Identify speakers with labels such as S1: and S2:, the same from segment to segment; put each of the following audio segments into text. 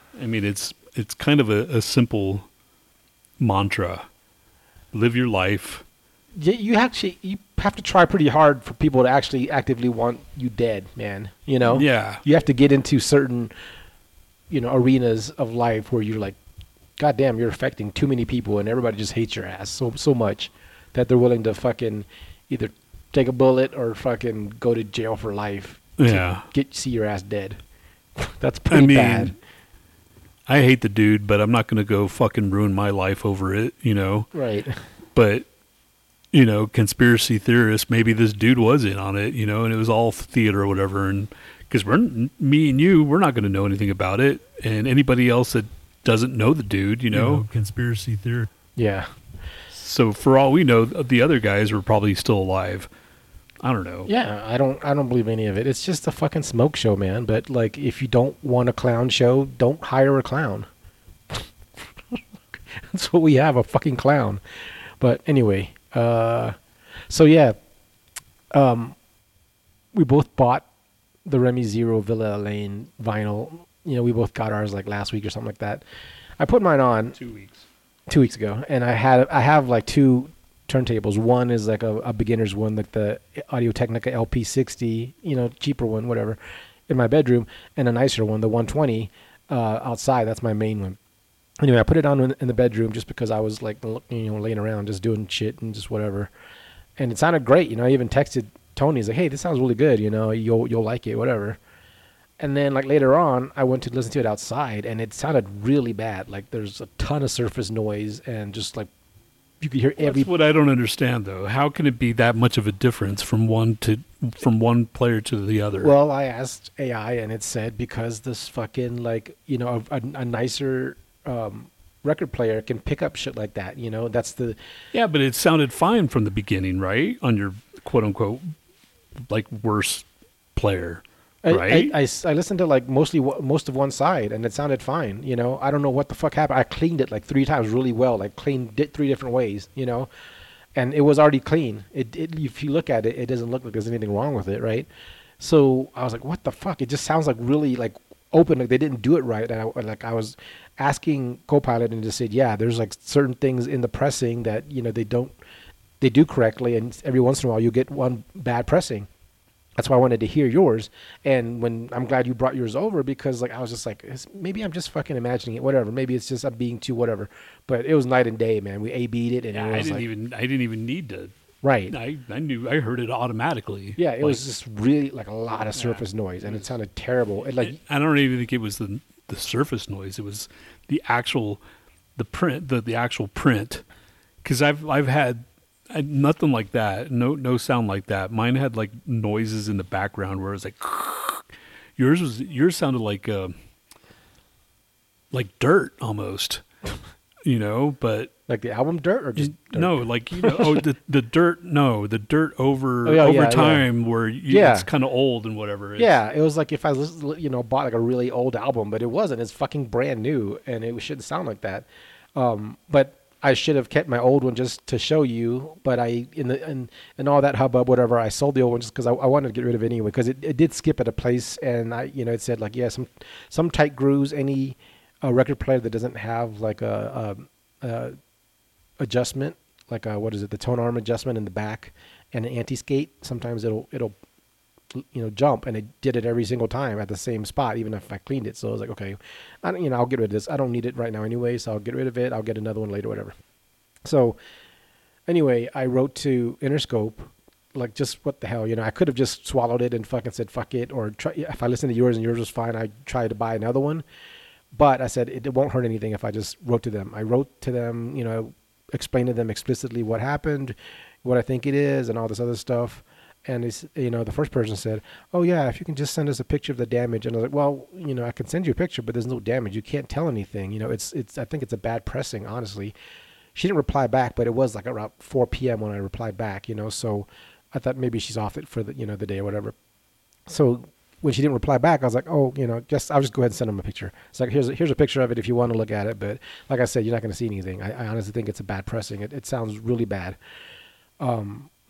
S1: I mean, it's kind of a simple mantra. Live your life.
S2: You have to try pretty hard for people to actually actively want you dead, man. You know,
S1: Yeah.
S2: you have to get into certain arenas of life where you're like, God damn, you're affecting too many people, and everybody just hates your ass so much that they're willing to fucking either take a bullet or fucking go to jail for life
S1: Yeah.
S2: to see your ass dead. That's
S1: I
S2: pretty
S1: mean,
S2: bad.
S1: I hate the dude, but I'm not going to go fucking ruin my life over it,
S2: Right.
S1: But, conspiracy theorists, maybe this dude was in on it, and it was all theater or whatever. And because me and you, we're not going to know anything about it. And anybody else that doesn't know the dude, conspiracy theory.
S2: Yeah.
S1: So for all we know, the other guys were probably still alive. I don't know.
S2: Yeah, I don't believe any of it. It's just a fucking smoke show, man. But like, if you don't want a clown show, don't hire a clown. That's what we have, a fucking clown. But anyway, so yeah, we both bought the Remy Zero Villa Lane vinyl. We both got ours like last week or something like that. I put mine on 2 weeks ago, and I have like two turntables. One is like a beginner's one, like the Audio Technica LP60, cheaper one, whatever, in my bedroom, and a nicer one, the 120, outside. That's my main one. Anyway, I put it on in the bedroom just because I was like, laying around, just doing shit and just whatever, and it sounded great. I even texted Tony. He's like, "Hey, this sounds really good. You'll like it, whatever." And then like later on, I went to listen to it outside, and it sounded really bad. Like there's a ton of surface noise, and just like you could hear every.
S1: That's what I don't understand, though. How can it be that much of a difference from one player to the other?
S2: Well, I asked AI, and it said because this fucking like a nicer record player can pick up shit like that. That's the.
S1: Yeah, but it sounded fine from the beginning, right? On your quote unquote like worst player. Right.
S2: I listened to like most of one side, and it sounded fine. I don't know what the fuck happened. I cleaned it like 3 times really well, like cleaned it 3 different ways, and it was already clean. It if you look at it, it doesn't look like there's anything wrong with it, right? So I was like, what the fuck? It just sounds like really like open, like they didn't do it right. And I was asking Copilot, and it just said, yeah, there's like certain things in the pressing that they do correctly, and every once in a while you get one bad pressing. That's why I wanted to hear yours. And I'm glad you brought yours over, because like I was just like, maybe I'm just fucking imagining it, whatever. Maybe it's just I'm being too whatever. But it was night and day, man. We A/B'd it, and
S1: yeah,
S2: it was
S1: I didn't even need to.
S2: Right.
S1: I heard it automatically.
S2: Yeah, it was just really like a lot of surface noise, and it sounded terrible.
S1: I don't even think it was the surface noise. It was the actual print, the actual print. Because I've had nothing like that. No sound like that. Mine had like noises in the background where it was like yours sounded like dirt almost. But
S2: like the album Dirt, or just dirt?
S1: No, like the dirt. No, the dirt over time where it's kind of old and whatever.
S2: It was like if I bought like a really old album, but it wasn't. It's fucking brand new, and it shouldn't sound like that. But I should have kept my old one just to show you, but in all that hubbub, whatever, I sold the old one just because I wanted to get rid of it anyway, because it did skip at a place, and it said like, yeah, some tight grooves, any record player that doesn't have like a adjustment, like the tone arm adjustment in the back and an anti-skate, sometimes it'll jump, and it did it every single time at the same spot, even if I cleaned it. So I was like, okay, I'll get rid of this. I don't need it right now anyway, so I'll get rid of it. I'll get another one later, whatever. So anyway, I wrote to Interscope, like, just what the hell, I could have just swallowed it and fucking said fuck it, or if I listened to yours and yours was fine, I tried to buy another one. But I said it won't hurt anything if I just wrote to them. I wrote to them, explained to them explicitly what happened, what I think it is, and all this other stuff. And it's, the first person said, "Oh yeah, if you can just send us a picture of the damage." And I was like, "Well, I can send you a picture, but there's no damage. You can't tell anything. It's. I think it's a bad pressing, honestly." She didn't reply back, but it was like around 4 p.m. when I replied back. So I thought maybe she's off it for the the day or whatever. So when she didn't reply back, I was like, "Oh, I'll just go ahead and send them a picture." It's like, here's a picture of it if you want to look at it. But like I said, you're not going to see anything. I honestly think it's a bad pressing. It sounds really bad.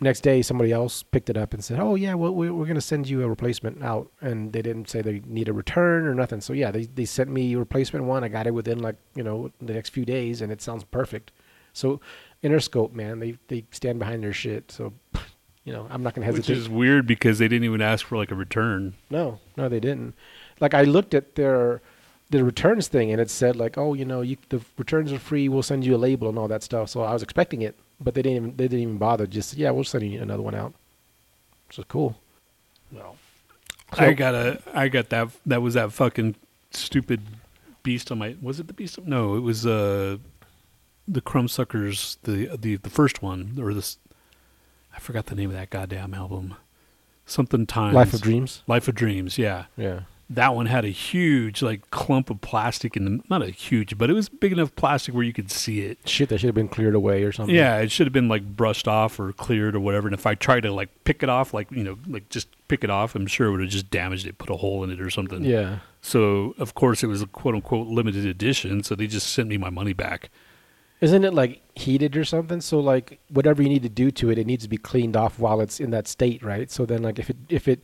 S2: next day, somebody else picked it up and said, "Oh yeah, well, we're going to send you a replacement out," and they didn't say they need a return or nothing. So yeah, they sent me a replacement one. I got it within like the next few days, and it sounds perfect. So Interscope, man, they stand behind their shit. So I'm not going to
S1: Which
S2: hesitate.
S1: is weird because they didn't even ask for like a return.
S2: No, they didn't. Like I looked at the returns thing, and it said like, "Oh, the returns are free. We'll send you a label and all that stuff." So I was expecting it. But they didn't even bother. Just we'll send you another one out. Which is cool.
S1: No.
S2: So-
S1: I got that was that fucking stupid beast on my, was it the beast? No, it was the Crumbsuckers, the first one, or this, I forgot the name of that goddamn album. Something Times.
S2: Life of Dreams.
S1: Life of Dreams, yeah.
S2: Yeah.
S1: That one had a huge like clump of plastic in the, not a huge, but it was big enough plastic where you could see it.
S2: Shit, that should have been cleared away or something.
S1: Yeah, it should have been like brushed off or cleared or whatever. And if I tried to like pick it off, like just pick it off, I'm sure it would have just damaged it, put a hole in it or something.
S2: Yeah.
S1: So of course it was a quote unquote limited edition, so they just sent me my money back.
S2: Isn't it like heated or something? So like whatever you need to do to it, it needs to be cleaned off while it's in that state, right? So then like if it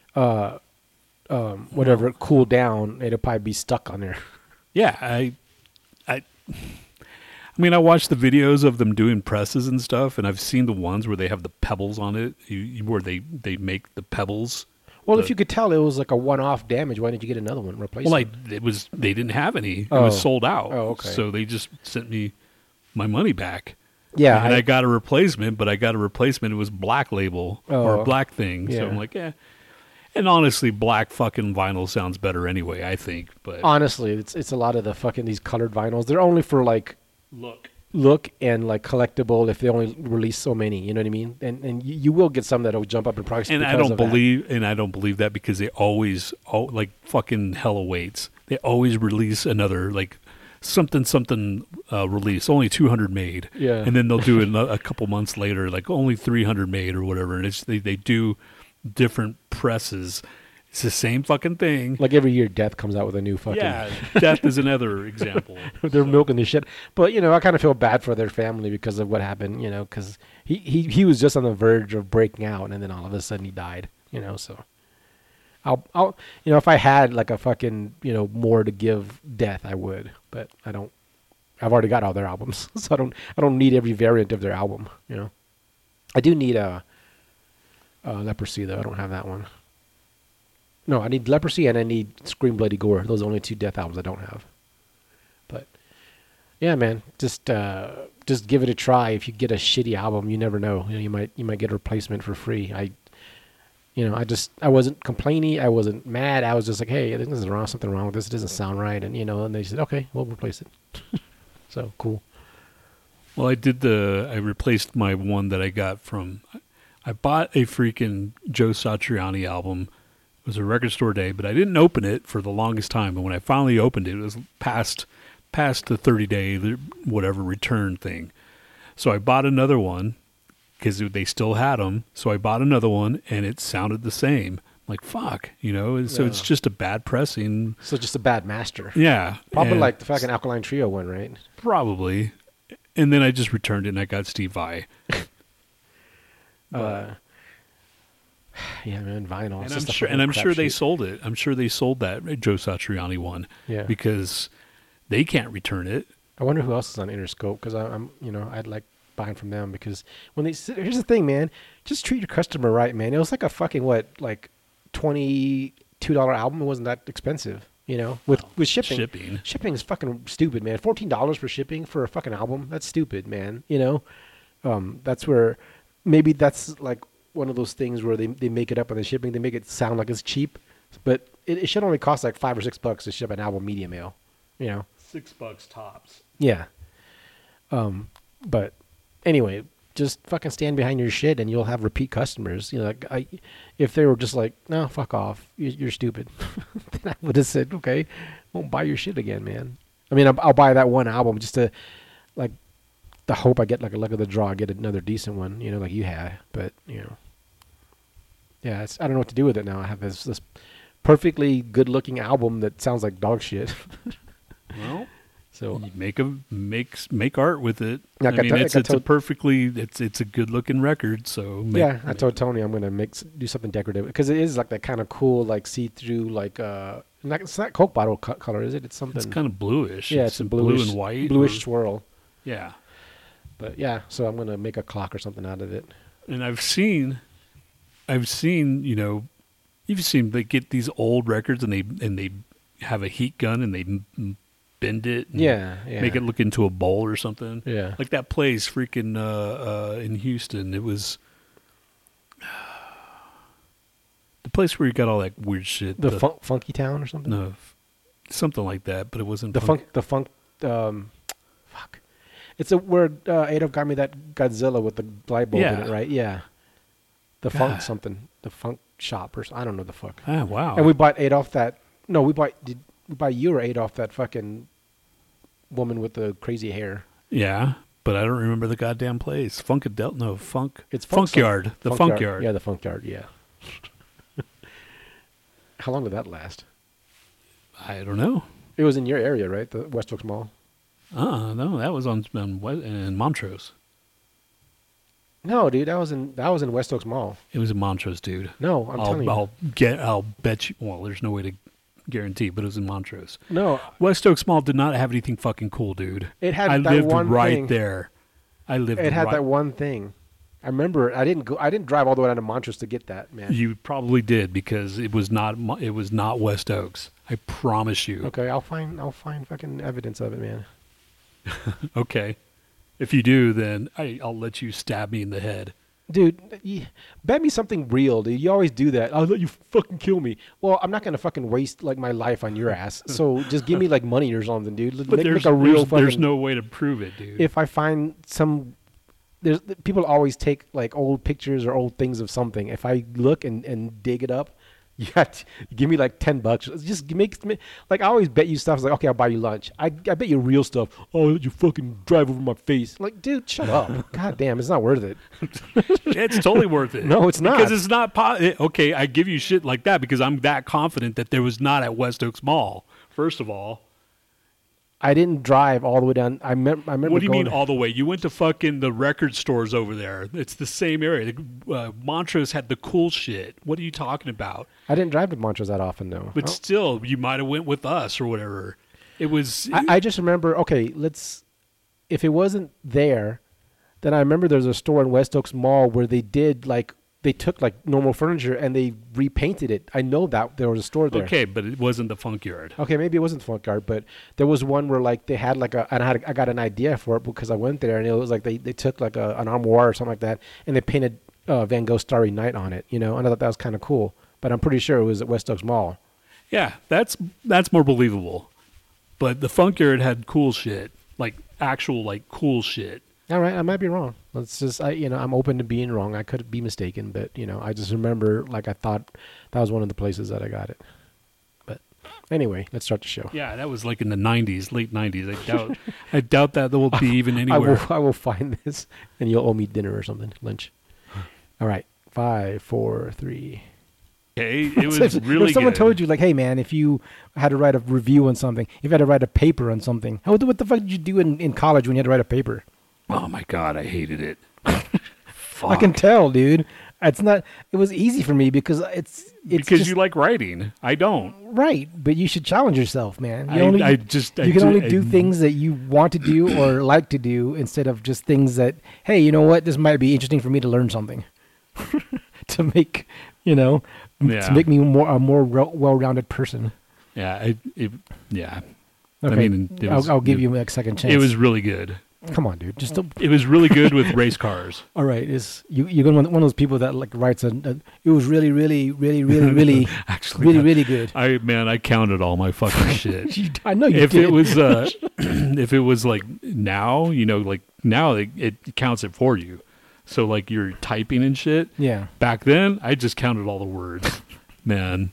S2: whatever cooled down, it'll probably be stuck on there.
S1: Yeah, I mean, I watched the videos of them doing presses and stuff, and I've seen the ones where they have the pebbles on it, where they make the pebbles.
S2: Well, if you could tell it was like a one-off damage, why didn't you get another one replacement?
S1: Well, they didn't have any. It
S2: Oh.
S1: was sold out.
S2: Oh, okay.
S1: So they just sent me my money back.
S2: Yeah,
S1: And I got a replacement, but I got a replacement. It was Black Label or
S2: Oh.
S1: a Black thing.
S2: Yeah.
S1: So I'm like, yeah. And honestly, black fucking vinyl sounds better anyway, I think. But
S2: honestly, it's a lot of the fucking these colored vinyls. They're only for like
S1: look,
S2: and like collectible if they only release so many. You know what I mean? And you will get some that'll jump up in price.
S1: and
S2: because
S1: I don't
S2: of that.
S1: believe that because they always like fucking hella waits. They always release another like something release, only 200 made.
S2: Yeah.
S1: And then they'll do it a couple months later, like only 300 made or whatever. And they do different presses. It's the same fucking thing.
S2: Like every year, Death comes out with a new fucking.
S1: Yeah, Death is another example.
S2: They're milking the shit. But I kind of feel bad for their family because of what happened. Because he was just on the verge of breaking out, and then all of a sudden he died. So I'll if I had like a fucking more to give Death, I would. But I don't. I've already got all their albums, so I don't need every variant of their album. I do need a Leprosy though. I don't have that one. No, I need Leprosy and I need Scream Bloody Gore. Those are the only two Death albums I don't have. But yeah, man, just give it a try. If you get a shitty album, you never know. You might get a replacement for free. I wasn't complaining. I wasn't mad. I was just like, hey, there's something wrong with this. It doesn't sound right. And and they said, okay, we'll replace it. So cool.
S1: Well, I replaced my one that I got from. I bought a freaking Joe Satriani album. It was a record store day, but I didn't open it for the longest time. And when I finally opened it, it was past the 30-day whatever return thing. So I bought another one because they still had them. So I bought another one, and it sounded the same. I'm like, fuck, and so it's just a bad pressing.
S2: So just a bad master.
S1: Yeah.
S2: Probably
S1: and
S2: like the fucking Alkaline Trio one, right?
S1: Probably. And then I just returned it, and I got Steve Vai.
S2: Yeah, man, vinyl.
S1: And I'm sure they sold it. I'm sure they sold that Joe Satriani one.
S2: Yeah.
S1: Because they can't return it.
S2: I wonder who else is on Interscope because I'm I'd like buying from them because when here's the thing, man, just treat your customer right, man. It was like a fucking like $22 album. It wasn't that expensive, with shipping. Shipping is fucking stupid, man. $14 for shipping for a fucking album. That's stupid, man. That's where maybe that's like one of those things where they make it up on the shipping. They make it sound like it's cheap, but it should only cost like $5 or $6 to ship an album media mail.
S1: $6 tops.
S2: Yeah. But anyway, just fucking stand behind your shit and you'll have repeat customers. If they were just like, no, fuck off, you're stupid, then I would have said, okay, won't buy your shit again, man. I mean, I'll buy that one album just to like the hope I get like a luck of the draw, I get another decent one, like you had. But yeah, I don't know what to do with it now. I have this perfectly good looking album that sounds like dog shit.
S1: Well,
S2: So
S1: You make art with it.
S2: Yeah,
S1: I mean,
S2: I
S1: it's
S2: got
S1: a perfectly it's a good looking record. So
S2: yeah, I told Tony I'm gonna do something decorative because it is like that kind of cool, like see through, like it's not Coke bottle color, is it? It's something.
S1: it's kind of bluish.
S2: Yeah, it's a
S1: in
S2: bluish,
S1: blue and white.
S2: bluish
S1: or-
S2: swirl.
S1: Yeah,
S2: But yeah, so I'm gonna make a clock or something out of it.
S1: and I've seen, you've seen they get these old records and they have a heat gun and they bend it. And
S2: Yeah,
S1: make it look into a bowl or something.
S2: Yeah.
S1: Like that place freaking in Houston. It was the place where you got all that weird shit.
S2: The Funky Town or something.
S1: No, something like that, but it wasn't
S2: The funk. Fuck. It's where Adolf got me that Godzilla with the light bulb in
S1: Yeah.
S2: it, right? Yeah. The funk
S1: God.
S2: something. The funk shop or I don't know the fuck.
S1: Ah, wow.
S2: And we bought Adolf that. No, we bought. Did we buy you or Adolf that fucking woman with the crazy hair?
S1: Yeah, but I don't remember the goddamn place. Funkadel? No, Funk.
S2: It's
S1: Funkyard. The Funkyard.
S2: Yeah, the Funkyard. Yeah. How long did that last?
S1: I don't know.
S2: It was in your area, right? The West Oaks Mall.
S1: No, that was in Montrose.
S2: No, dude, that was in West Oaks Mall.
S1: It was in Montrose, dude.
S2: No, I'm telling you.
S1: I'll bet you. Well, there's no way to guarantee, but it was in Montrose.
S2: No,
S1: West Oaks Mall did not have anything fucking cool, dude.
S2: it had
S1: I
S2: that
S1: lived
S2: one
S1: right
S2: thing.
S1: there.
S2: It had that one thing. I remember. I didn't drive all the way down to Montrose to get that, man.
S1: You probably did because it was not West Oaks. I promise you.
S2: Okay, I'll find fucking evidence of it, man.
S1: Okay. If you do, then I'll let you stab me in the head.
S2: Dude, bet me something real, dude. You always do that. I'll let you fucking kill me. Well, I'm not gonna fucking waste like my life on your ass. So just give me like money or something, dude.
S1: But
S2: Make a real fucking.
S1: there's no way to prove it, dude.
S2: If I find there's people always take like old pictures or old things of something. If I look and dig it up, give me like $10. Just make like I always bet you stuff. It's like, okay, I'll buy you lunch. I bet you real stuff. Oh, I'll let you fucking drive over my face. Like, dude, shut up. God damn, it's not worth it.
S1: It's totally worth it.
S2: No, it's not.
S1: Because it's not okay, I give you shit like that because I'm that confident that there was not at West Oaks Mall. First of all.
S2: I didn't drive all the way down. I remember.
S1: What do you
S2: going
S1: mean all the way? You went to fucking the record stores over there. It's the same area. Montrose had the cool shit. What are you talking about?
S2: I didn't drive to Montrose that often, though.
S1: But still, you might have went with us or whatever. It was.
S2: I just remember. Okay, if it wasn't there, then I remember there's a store in West Oaks Mall where they took like normal furniture and they repainted it. I know that there was a store there.
S1: Okay, but it wasn't the Funkyard.
S2: Okay, maybe it wasn't Funkyard, but there was one where like they had like I got an idea for it because I went there and it was like they took like an armoire or something like that and they painted Van Gogh Starry Night on it, and I thought that was kind of cool. But I'm pretty sure it was at West Oaks Mall.
S1: Yeah, that's more believable. But the Funkyard had cool shit, like actual like cool shit.
S2: All right, I might be wrong. Let's just, I'm open to being wrong. I could be mistaken, but I just remember like I thought that was one of the places that I got it. But anyway, let's start the show.
S1: Yeah, that was like in the '90s, late '90s. I doubt that there will be even anywhere.
S2: I will find this, and you'll owe me dinner or something, lunch. All right, 5, 4, 3.
S1: Okay, it was
S2: if
S1: really.
S2: If someone
S1: good.
S2: told you, like, hey man, if you had to write a review on something, if you had to write a paper on something, what the fuck did you do in college when you had to write a paper?
S1: Oh my god, I hated it.
S2: I can tell, dude. It's not. It was easy for me because it's
S1: because
S2: just,
S1: you like writing. I don't.
S2: Right, but you should challenge yourself, man.
S1: You
S2: can only do things that you want to do or like to do instead of just things that, hey, you know what? This might be interesting for me to learn something to make to make me a more well-rounded person.
S1: Yeah, yeah.
S2: Okay,
S1: I mean,
S2: I'll give you a second chance.
S1: It was really good.
S2: Come on, dude. Just don't.
S1: It was really good with race cars.
S2: All right, you're one of those people that like writes it was really, really, really, really, really,
S1: actually
S2: really good.
S1: I counted all my fucking shit.
S2: I know you
S1: if
S2: did.
S1: it was if it was like now, like now it counts it for you. So like you're typing and shit.
S2: Yeah.
S1: Back then, I just counted all the words. Man.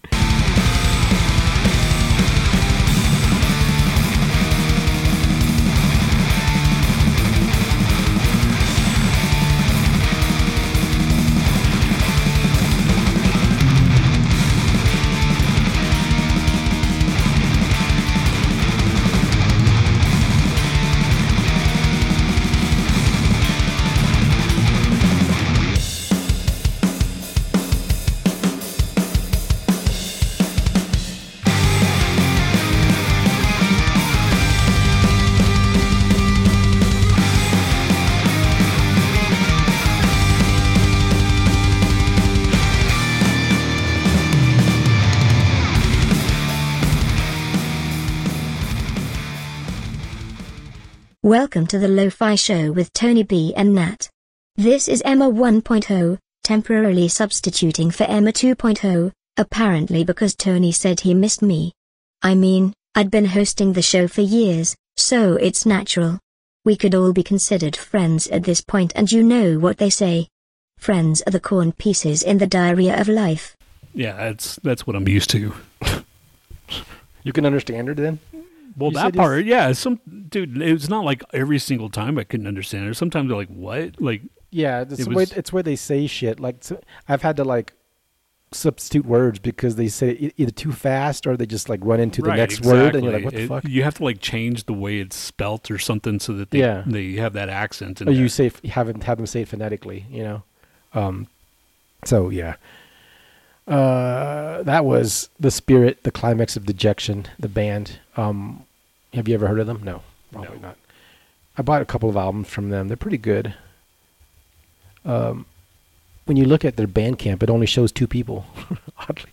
S3: Welcome to the Lo-Fi Show with Tony B and Nat. This is Emma 1.0, temporarily substituting for Emma 2.0, apparently because Tony said he missed me. I mean, I'd been hosting the show for years, so it's natural. We could all be considered friends at this point, and you know what they say. Friends are the corn pieces in the diarrhea of life.
S1: Yeah, that's what I'm used to.
S2: You can understand her then?
S1: Well,
S2: You
S1: that
S2: said
S1: part, yeah. Dude, it's not like every single time I couldn't understand her. Sometimes they're like, "What?" Like,
S2: Yeah, it's where they say shit. Like, I've had to like substitute words because they say it either too fast or they just like run into the
S1: right,
S2: next
S1: exactly.
S2: word, and you're like, what the fuck?
S1: You have to like change the way it's spelt or something so that they have that accent. In
S2: Or
S1: there.
S2: you say have them say it phonetically, you know. So yeah. That was The Spirit, The Climax of Dejection, the band. Have you ever heard of them? No, probably not. I bought a couple of albums from them. They're pretty good. When you look at their Bandcamp, it only shows 2 people. Oddly,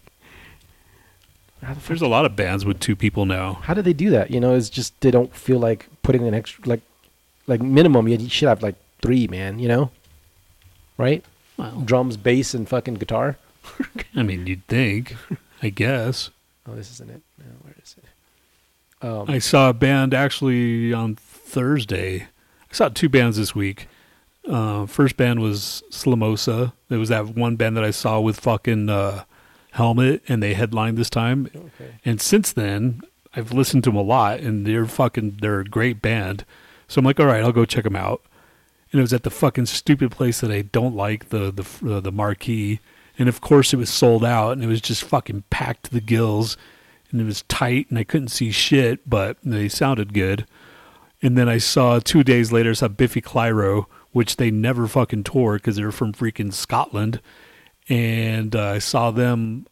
S1: There's a lot of bands with 2 people now.
S2: how do they do that? You know, it's just they don't feel like putting an extra like minimum. You should have like 3, man. You know, right?
S1: Well,
S2: Drums, bass, and fucking guitar.
S1: I mean, you'd think, I guess.
S2: Oh, this isn't it. No, where is it?
S1: I saw a band actually on Thursday. I saw 2 bands this week. First band was Slamosa. There was that one band that I saw with fucking Helmet, and they headlined this time.
S2: Okay.
S1: And since then, I've listened to them a lot, and they're a great band. So I'm like, all right, I'll go check them out. And it was at the fucking stupid place that I don't like, the Marquee. And of course, it was sold out, and it was just fucking packed to the gills. And it was tight, and I couldn't see shit, but they sounded good. And then I saw 2 days later, I saw Biffy Clyro, which they never fucking toured because they're from freaking Scotland. And I saw them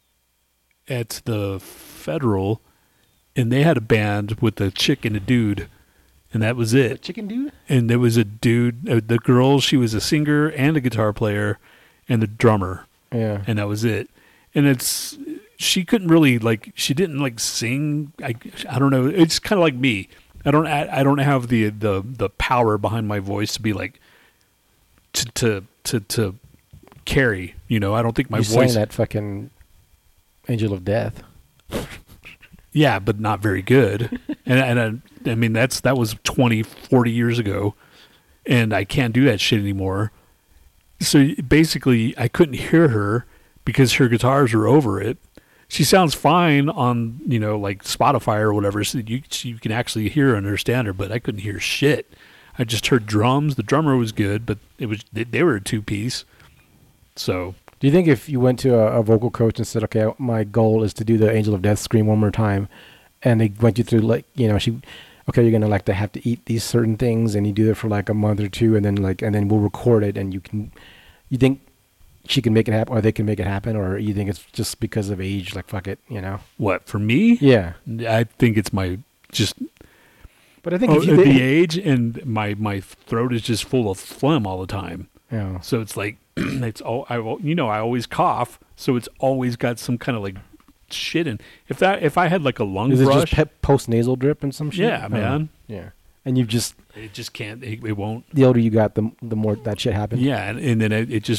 S1: at the Federal, and they had a band with a chick and a dude, and that was it.
S2: Chicken dude?
S1: And there was a dude, the girl, she was a singer and a guitar player and the drummer,
S2: Yeah.
S1: and that was it. And she couldn't really, like, she didn't like sing. I don't know. It's kind of like me. I don't have the power behind my voice to be like to carry. You know, I don't think my
S2: You
S1: voice.
S2: sang that fucking Angel of Death.
S1: Yeah, but not very good. and I mean that was 20, 40 years ago, and I can't do that shit anymore. So basically, I couldn't hear her because her guitars are over it. She sounds fine on, you know, like Spotify or whatever, so you can actually hear and understand her, but I couldn't hear shit. I just heard drums. The drummer was good, but they were a 2-piece. So
S2: Do you think if you went to a vocal coach and said, okay, my goal is to do the Angel of Death scream one more time, and they went you through, like, you know, okay, you're gonna like to have to eat these certain things, and you do it for like a month or 2, and then we'll record it, and you think she can make it happen, or they can make it happen, or you think it's just because of age, like fuck it, you know?
S1: what, for me?
S2: Yeah.
S1: I think it's my just
S2: But I think if
S1: the age, and my throat is just full of phlegm all the time.
S2: Yeah.
S1: So it's like I always cough, so it's always got some kind of like shit in. If I had like a lung
S2: Is it
S1: brush,
S2: just post nasal drip and some shit?
S1: yeah, man,
S2: Yeah. And you just,
S1: it just can't. It won't.
S2: the older you got, the more that shit happened.
S1: Yeah, and then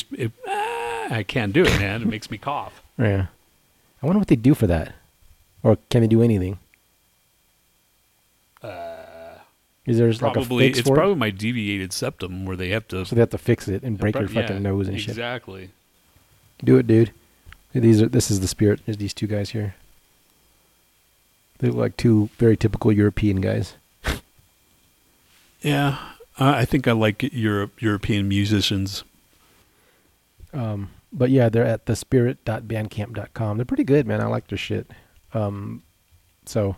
S1: I can't do it, man. It makes me cough.
S2: Yeah. I wonder what they do for that, or can they do anything? Is there like a
S1: Probably
S2: fix
S1: it's
S2: for
S1: probably
S2: it?
S1: my deviated septum where they have to.
S2: So they have to fix it and break your fucking nose and shit.
S1: Exactly.
S2: Do it, dude. This is The Spirit. There's these 2 guys here. They look like 2 very typical European guys.
S1: Yeah, I think I like European musicians.
S2: But yeah, they're at thespirit.bandcamp.com. They're pretty good, man. I like their shit. So,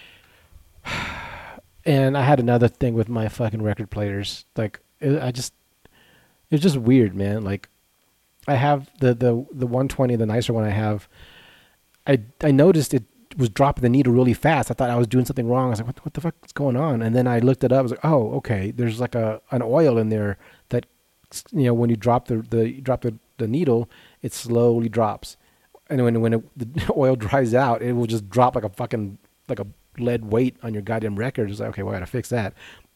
S2: and I had another thing with my fucking record players. Like, it's just weird, man. Like, I have the 120, the nicer one I have. I noticed it was dropping the needle really fast. I thought I was doing something wrong. I was like, what the fuck is going on? And then I looked it up. I was like, oh, okay. There's like an oil in there that, you know, when you drop the needle, it slowly drops. And when the oil dries out, it will just drop like a fucking, like a lead weight on your goddamn record. It's like, okay, well, I gotta fix that.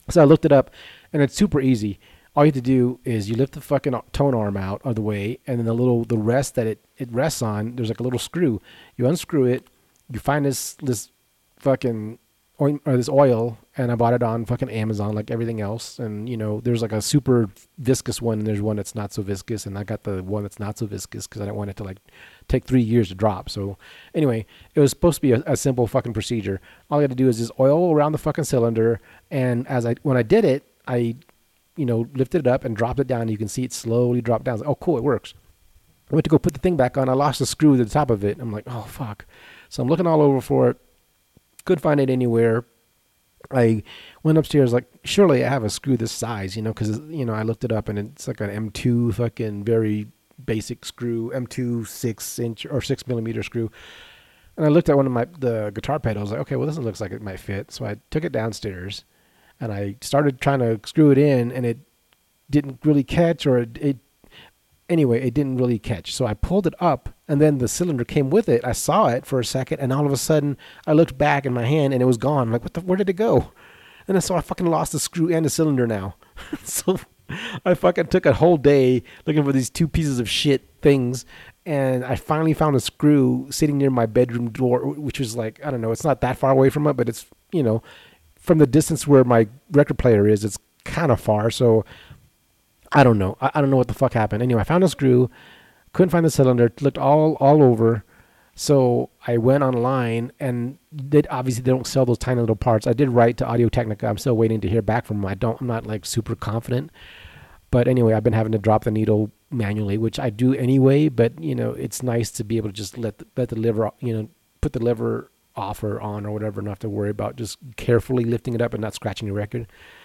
S2: So I looked it up, and it's super easy. All you have to do is you lift the fucking tone arm out of the way, and then the rest that it rests on, there's like a little screw. You unscrew it, you find this fucking this oil, and I bought it on fucking Amazon like everything else. And there's like a super viscous one, and there's one that's not so viscous, and I got the one that's not so viscous because I didn't want it to like take 3 years to drop. So anyway, it was supposed to be a simple fucking procedure. All I had to do is just oil around the fucking cylinder, and when I did it, I lifted it up and dropped it down, and you can see it slowly drop down. I was like, oh cool, it works. I went to go put the thing back on. I lost the screw to the top of it. I'm like, oh fuck. So I'm looking all over for it. Couldn't find it anywhere. I went upstairs, like, surely I have a screw this size, because I looked it up, and it's like an M2 fucking very basic screw, M2 6-inch or 6 millimeter screw. And I looked at one of the guitar pedals, like, okay, well, this looks like it might fit. So I took it downstairs, and I started trying to screw it in, and it didn't really catch, or anyway, it didn't really catch. So I pulled it up, and then the cylinder came with it. I saw it for a second, and all of a sudden, I looked back in my hand, and it was gone. I'm like, where did it go? And then so I fucking lost the screw and the cylinder now. So I fucking took a whole day looking for these two pieces of shit things, and I finally found a screw sitting near my bedroom door, which was like, I don't know, it's not that far away from it, but it's, from the distance where my record player is, it's kind of far. So I don't know. I don't know what the fuck happened. Anyway, I found a screw, couldn't find the cylinder, looked all over. So I went online, and obviously they don't sell those tiny little parts. I did write to Audio Technica. I'm still waiting to hear back from them. I'm not like super confident. But anyway, I've been having to drop the needle manually, which I do anyway, but it's nice to be able to just let the lever, put the lever off or on or whatever, not have to worry about just carefully lifting it up and not scratching your record.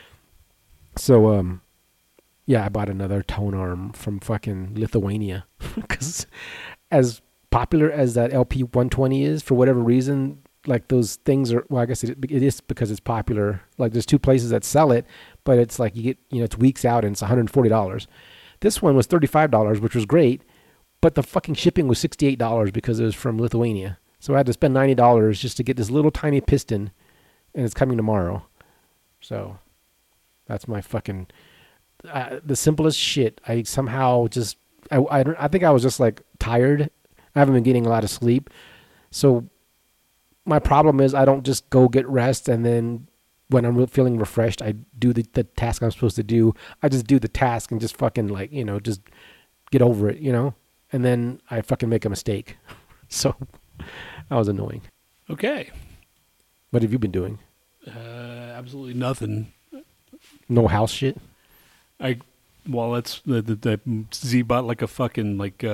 S2: So, yeah, I bought another tone arm from fucking Lithuania because as popular as that LP 120 is, for whatever reason, like those things are, well, I guess it is because it's popular. Like there's two places that sell it, but it's like you get, it's weeks out and it's $140. This one was $35, which was great, but the fucking shipping was $68 because it was from Lithuania. So I had to spend $90 just to get this little tiny piston, and it's coming tomorrow. So that's my fucking... the simplest shit. I somehow just I think I was just like tired. I haven't been getting a lot of sleep, so my problem is I don't just go get rest and then when I'm feeling refreshed I do the task I'm supposed to do. I just do the task and just fucking like just get over it, and then I fucking make a mistake. So that was annoying.
S1: Okay.
S2: What have you been doing?
S1: Absolutely nothing.
S2: No house shit.
S1: That's the Z bought like a fucking like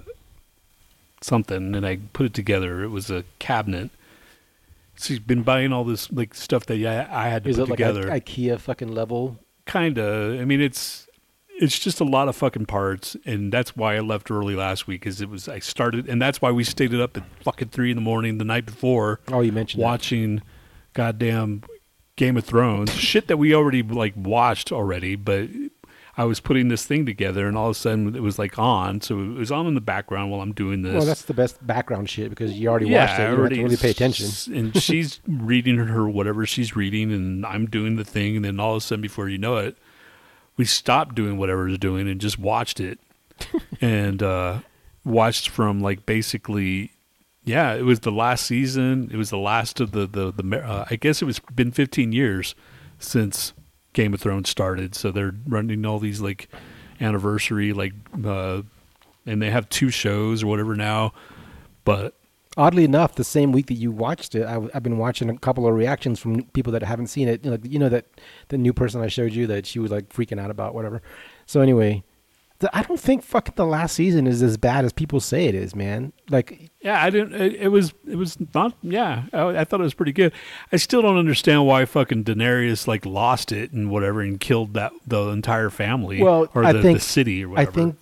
S1: something, and I put it together. It was a cabinet. So he's been buying all this like stuff that I had to put together.
S2: Is it like IKEA fucking level?
S1: Kinda. I mean, it's just a lot of fucking parts, and that's why I left early last week. Because I started, and that's why we stayed up at fucking 3 a.m. the night before.
S2: Oh, you mentioned
S1: watching goddamn Game of Thrones shit that we already like watched already, but I was putting this thing together, and all of a sudden it was like on, so it was on in the background while I'm doing this.
S2: Well, that's the best background shit because you already watched it. You don't have to really pay attention.
S1: And she's reading her whatever she's reading, and I'm doing the thing, and then all of a sudden, before you know it, we stopped doing whatever it's doing and just watched it, and watched from like basically. Yeah, it was the last season. It was the last of the I guess it was been 15 years since Game of Thrones started. So they're running all these like anniversary and they have 2 shows or whatever now. But
S2: oddly enough, the same week that you watched it, I've been watching a couple of reactions from people that haven't seen it. That the new person I showed you that she was like freaking out about whatever. So anyway, I don't think fucking the last season is as bad as people say it is, man. Like,
S1: yeah, I didn't. It was not. Yeah, I thought it was pretty good. I still don't understand why fucking Daenerys like lost it and whatever and killed the entire family.
S2: Well,
S1: or the city or whatever.
S2: I think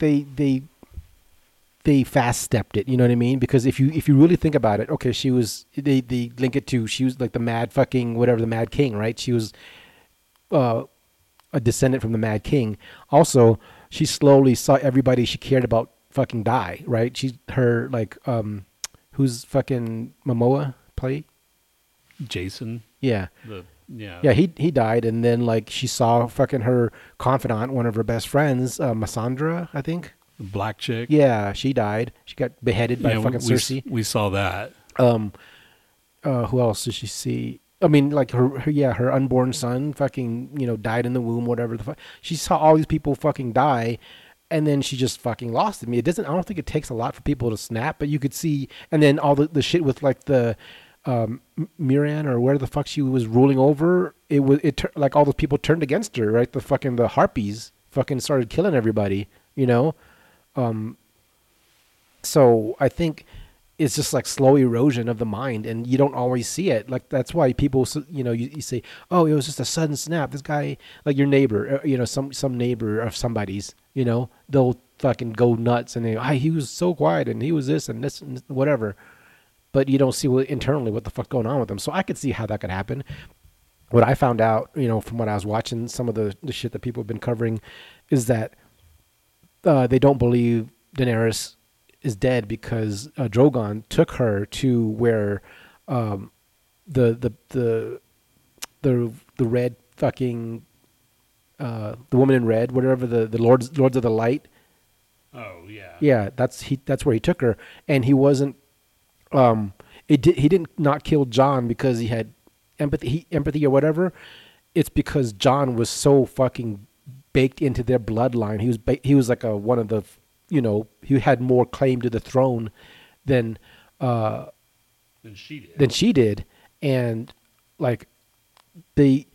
S2: they fast stepped it. You know what I mean? Because if you really think about it, okay, they link it to she was like the mad fucking whatever, the Mad King, right? She was a descendant from the Mad King. Also, she slowly saw everybody she cared about fucking die, right? Who's fucking Momoa play?
S1: Jason.
S2: Yeah.
S1: Yeah.
S2: Yeah, he died, and then like she saw fucking her confidant, one of her best friends, Massandra, I think.
S1: The black chick.
S2: Yeah, she died. She got beheaded by
S1: Yeah,
S2: fucking Cersei.
S1: we saw that.
S2: Who else did she see? I mean, like her unborn son fucking, died in the womb, whatever the fuck. She saw all these people fucking die, and then she just fucking lost it. I mean, I don't think it takes a lot for people to snap, but you could see, and then all the shit with like the, Miran or where the fuck she was ruling over, like all the people turned against her, right? The harpies fucking started killing everybody, So I think it's just like slow erosion of the mind, and you don't always see it. Like that's why people, you say, oh, it was just a sudden snap. This guy, like your neighbor, some neighbor of somebody's, they'll fucking go nuts and he was so quiet and he was this and this and whatever, but you don't see internally what the fuck's going on with them. So I could see how that could happen. What I found out, from what I was watching, some of the shit that people have been covering, is that they don't believe Daenerys is dead because Drogon took her to where the red fucking the woman in red, whatever, the lords of the light.
S1: Oh yeah.
S2: Yeah, that's where he took her, and he wasn't. He didn't not kill Jon because he had empathy or whatever. It's because Jon was so fucking baked into their bloodline. He was like one of the. He had more claim to the throne than she did, and like the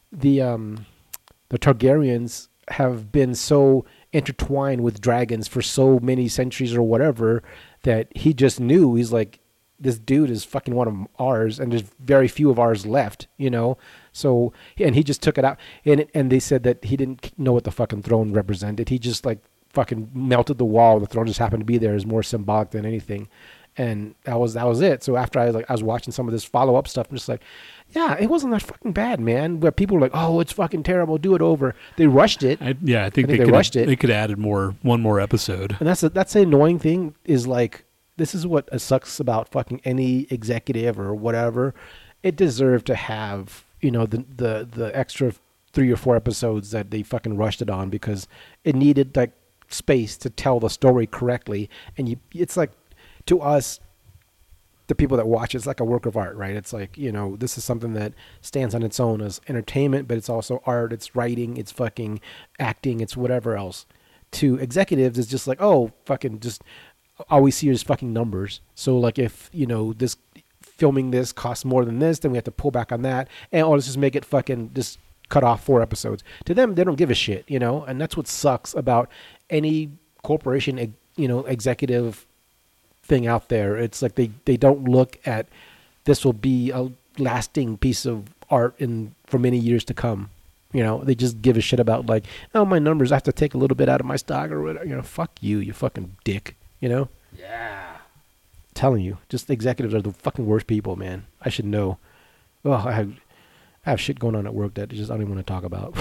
S2: Targaryens have been so intertwined with dragons for so many centuries or whatever that he just knew. He's like, this dude is fucking one of ours, and there's very few of ours left, So, and he just took it out, and they said that he didn't know what the fucking throne represented. He just like fucking melted the wall. The throne just happened to be there. Is more symbolic than anything, and that was it. So after I was watching some of this follow up stuff, I'm just like, yeah, it wasn't that fucking bad, man. Where people were like, oh, it's fucking terrible, do it over. They rushed it.
S1: I think they rushed it. They could have added one more episode.
S2: And that's the annoying thing is like, this is what sucks about fucking any executive or whatever. It deserved to have, the extra 3 or 4 episodes that they fucking rushed it on because it needed like space to tell the story correctly. And it's like, to us, the people that watch, it's like a work of art, right? It's like, this is something that stands on its own as entertainment, but it's also art, it's writing, it's fucking acting, it's whatever else. To executives, it's just like, oh, fucking just all we see is fucking numbers. So like if, this filming this costs more than this, then we have to pull back on that. And let's just make it fucking just cut off 4 episodes. To them, they don't give a shit, and that's what sucks about any corporation, executive thing out there. It's like they don't look at this will be a lasting piece of art for many years to come. They just give a shit about like, oh, my numbers, I have to take a little bit out of my stock or whatever. Fuck you fucking dick.
S1: Yeah.
S2: Telling you, just executives are the fucking worst people, man. I should know. Oh, I have shit going on at work that I don't even want to talk about.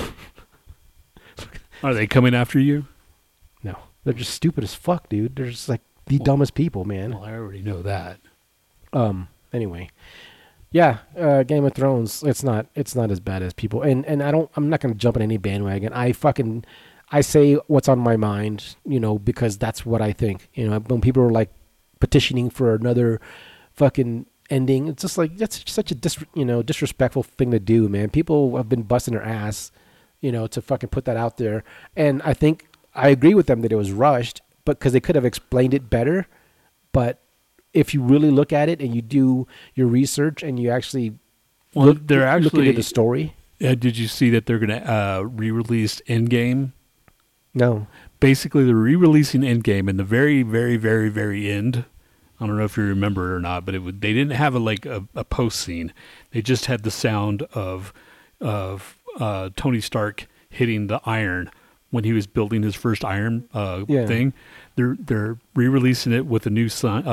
S1: Are they coming after you?
S2: No, they're just stupid as fuck, dude. They're just like the dumbest people, man.
S1: Well, I already know that.
S2: Anyway, yeah, Game of Thrones. It's not as bad as people. And I'm not gonna jump on any bandwagon. I say what's on my mind, because that's what I think. When people are like petitioning for another fucking ending, it's just like, that's such a disrespectful thing to do, man. People have been busting their ass, to fucking put that out there. And I think I agree with them that it was rushed, but because they could have explained it better. But if you really look at it and you do your research and you actually look into the story.
S1: Did you see that they're going to re-release Endgame?
S2: No.
S1: Basically, they're re-releasing Endgame in the very, very, very, very end. I don't know if you remember it or not, but they didn't have a post scene. They just had the sound of Tony Stark hitting the iron when he was building his first iron thing. They're re-releasing it with a new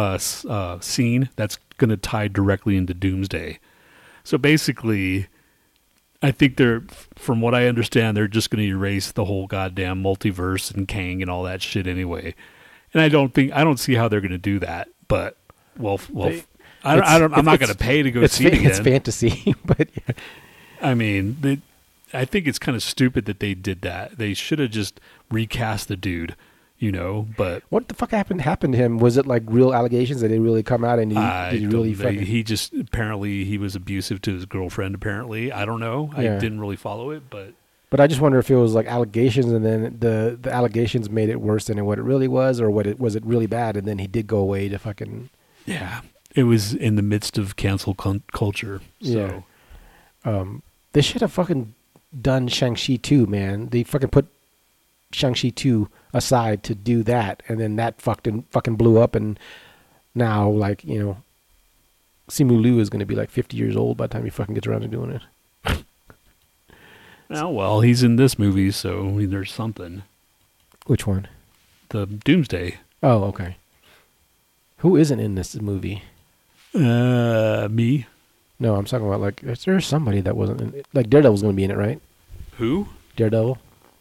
S1: scene that's going to tie directly into Doomsday. So basically, I think from what I understand, they're just going to erase the whole goddamn multiverse and Kang and all that shit anyway. And I don't see how they're going to do that. But I'm not going to pay to go see it again.
S2: It's fantasy, but yeah.
S1: I mean, I think it's kind of stupid that they did that. They should have just recast the dude, but
S2: What the fuck happened to him? Was it like real allegations? Did they really come out and did he really fucking...
S1: he just apparently he was abusive to his girlfriend. Apparently, I don't know.
S2: Yeah.
S1: I didn't really follow it, but
S2: I just wonder if it was like allegations and then the allegations made it worse than what it really was, or was it really bad and then he did go away to fucking...
S1: Yeah, it was in the midst of cancel culture. So.
S2: Yeah. They should have fucking done Shang-Chi 2, man. They fucking put Shang-Chi 2 aside to do that, and then that fucking blew up, and now, like, Simu Liu is going to be like 50 years old by the time he fucking gets around to doing it.
S1: Oh, well, he's in this movie, so I mean, there's something.
S2: Which one?
S1: The Doomsday.
S2: Oh, okay. Who isn't in this movie?
S1: Me.
S2: No, I'm talking about, like, there's somebody that wasn't in it. Like, Daredevil's going to be in it, right?
S1: Who?
S2: Daredevil?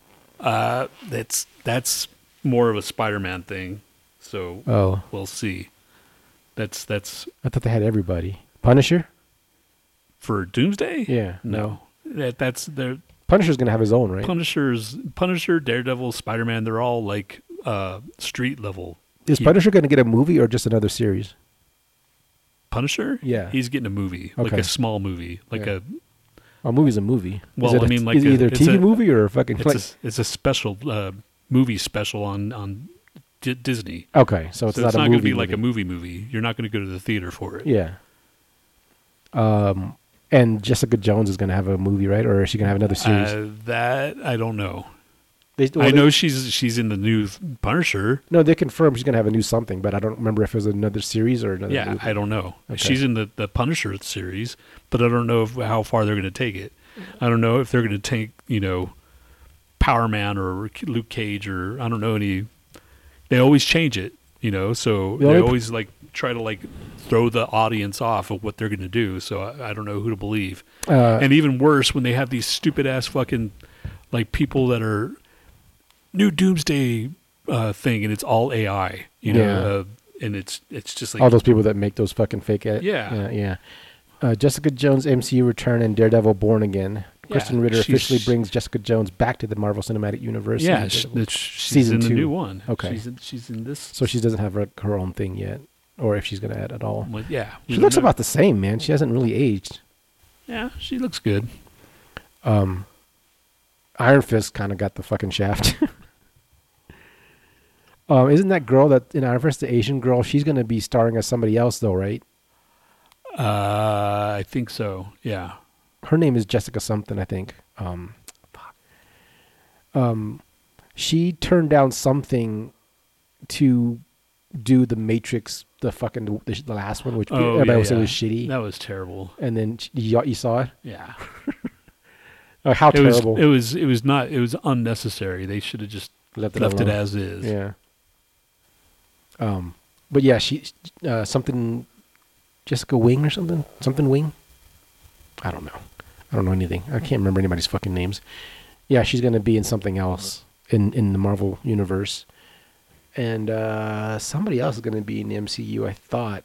S1: That's more of a Spider-Man thing, so we'll see. That's
S2: I thought they had everybody. Punisher?
S1: for Doomsday.
S2: Yeah.
S1: No, that's their
S2: Punisher's going to have his own, right?
S1: Punisher, Daredevil, Spider-Man. They're all like street level.
S2: Is Punisher going to get a movie or just another series?
S1: Punisher?
S2: Yeah.
S1: He's getting a movie, like
S2: Okay.
S1: a small movie, like
S2: Yeah.
S1: a
S2: movie's a movie.
S1: Well,
S2: is it
S1: I mean, like
S2: is it either a
S1: it's
S2: TV
S1: a-
S2: movie or a fucking...
S1: it's a special movie special on Disney.
S2: Okay, so it's
S1: So
S2: not
S1: it's
S2: a
S1: not
S2: movie.
S1: going to be like a movie. You're not going to go to the theater for it.
S2: Yeah. And Jessica Jones is going to have a movie, right? Or is she going to have another series?
S1: That I don't know.
S2: Well,
S1: I know she's in the new Punisher.
S2: No, they confirmed she's going to have a new something, but I don't remember if it was another series or another
S1: Yeah,
S2: movie.
S1: I don't know.
S2: Okay.
S1: She's in the Punisher series, but I don't know how far they're going to take it. I don't know if they're going to take, Power Man or Luke Cage or I don't know any. They always change it, so
S2: The
S1: they
S2: only-
S1: always try to throw the audience off of what they're going to do. So I don't know who to believe. And even worse, when they have these stupid ass fucking people that are new Doomsday thing, and it's all AI,
S2: Yeah.
S1: and it's just like
S2: all those people that make those fucking fake...
S1: Yeah.
S2: Jessica Jones MCU return and Daredevil Born Again. Kristen Ritter
S1: she's-
S2: officially brings Jessica Jones back to the Marvel Cinematic Universe.
S1: yeah,
S2: in
S1: she's
S2: Season
S1: in the
S2: 2.
S1: new one.
S2: Okay.
S1: she's in this.
S2: So she doesn't have her own thing yet, or if she's going to add at all.
S1: Well, yeah,
S2: She looks about the same, man. She hasn't really aged.
S1: Yeah, she looks good.
S2: Iron Fist kind of got the fucking shaft. Isn't that girl that in Iron Fist, the Asian girl, she's going to be starring as somebody else though, right?
S1: I think so. Yeah.
S2: Her name is Jessica something, I think. She turned down something to do the Matrix, the last one, which everybody was saying was shitty.
S1: That was terrible.
S2: And then you saw it?
S1: Yeah.
S2: How
S1: It
S2: terrible.
S1: was not. It was unnecessary. They should have just
S2: Left it
S1: left it
S2: alone.
S1: as is.
S2: Yeah. But yeah, she something Jessica Wing or something Wing. I don't know anything. I can't remember anybody's fucking names. Yeah, she's gonna be in something else in the Marvel universe, and somebody else is gonna be in the MCU. I thought.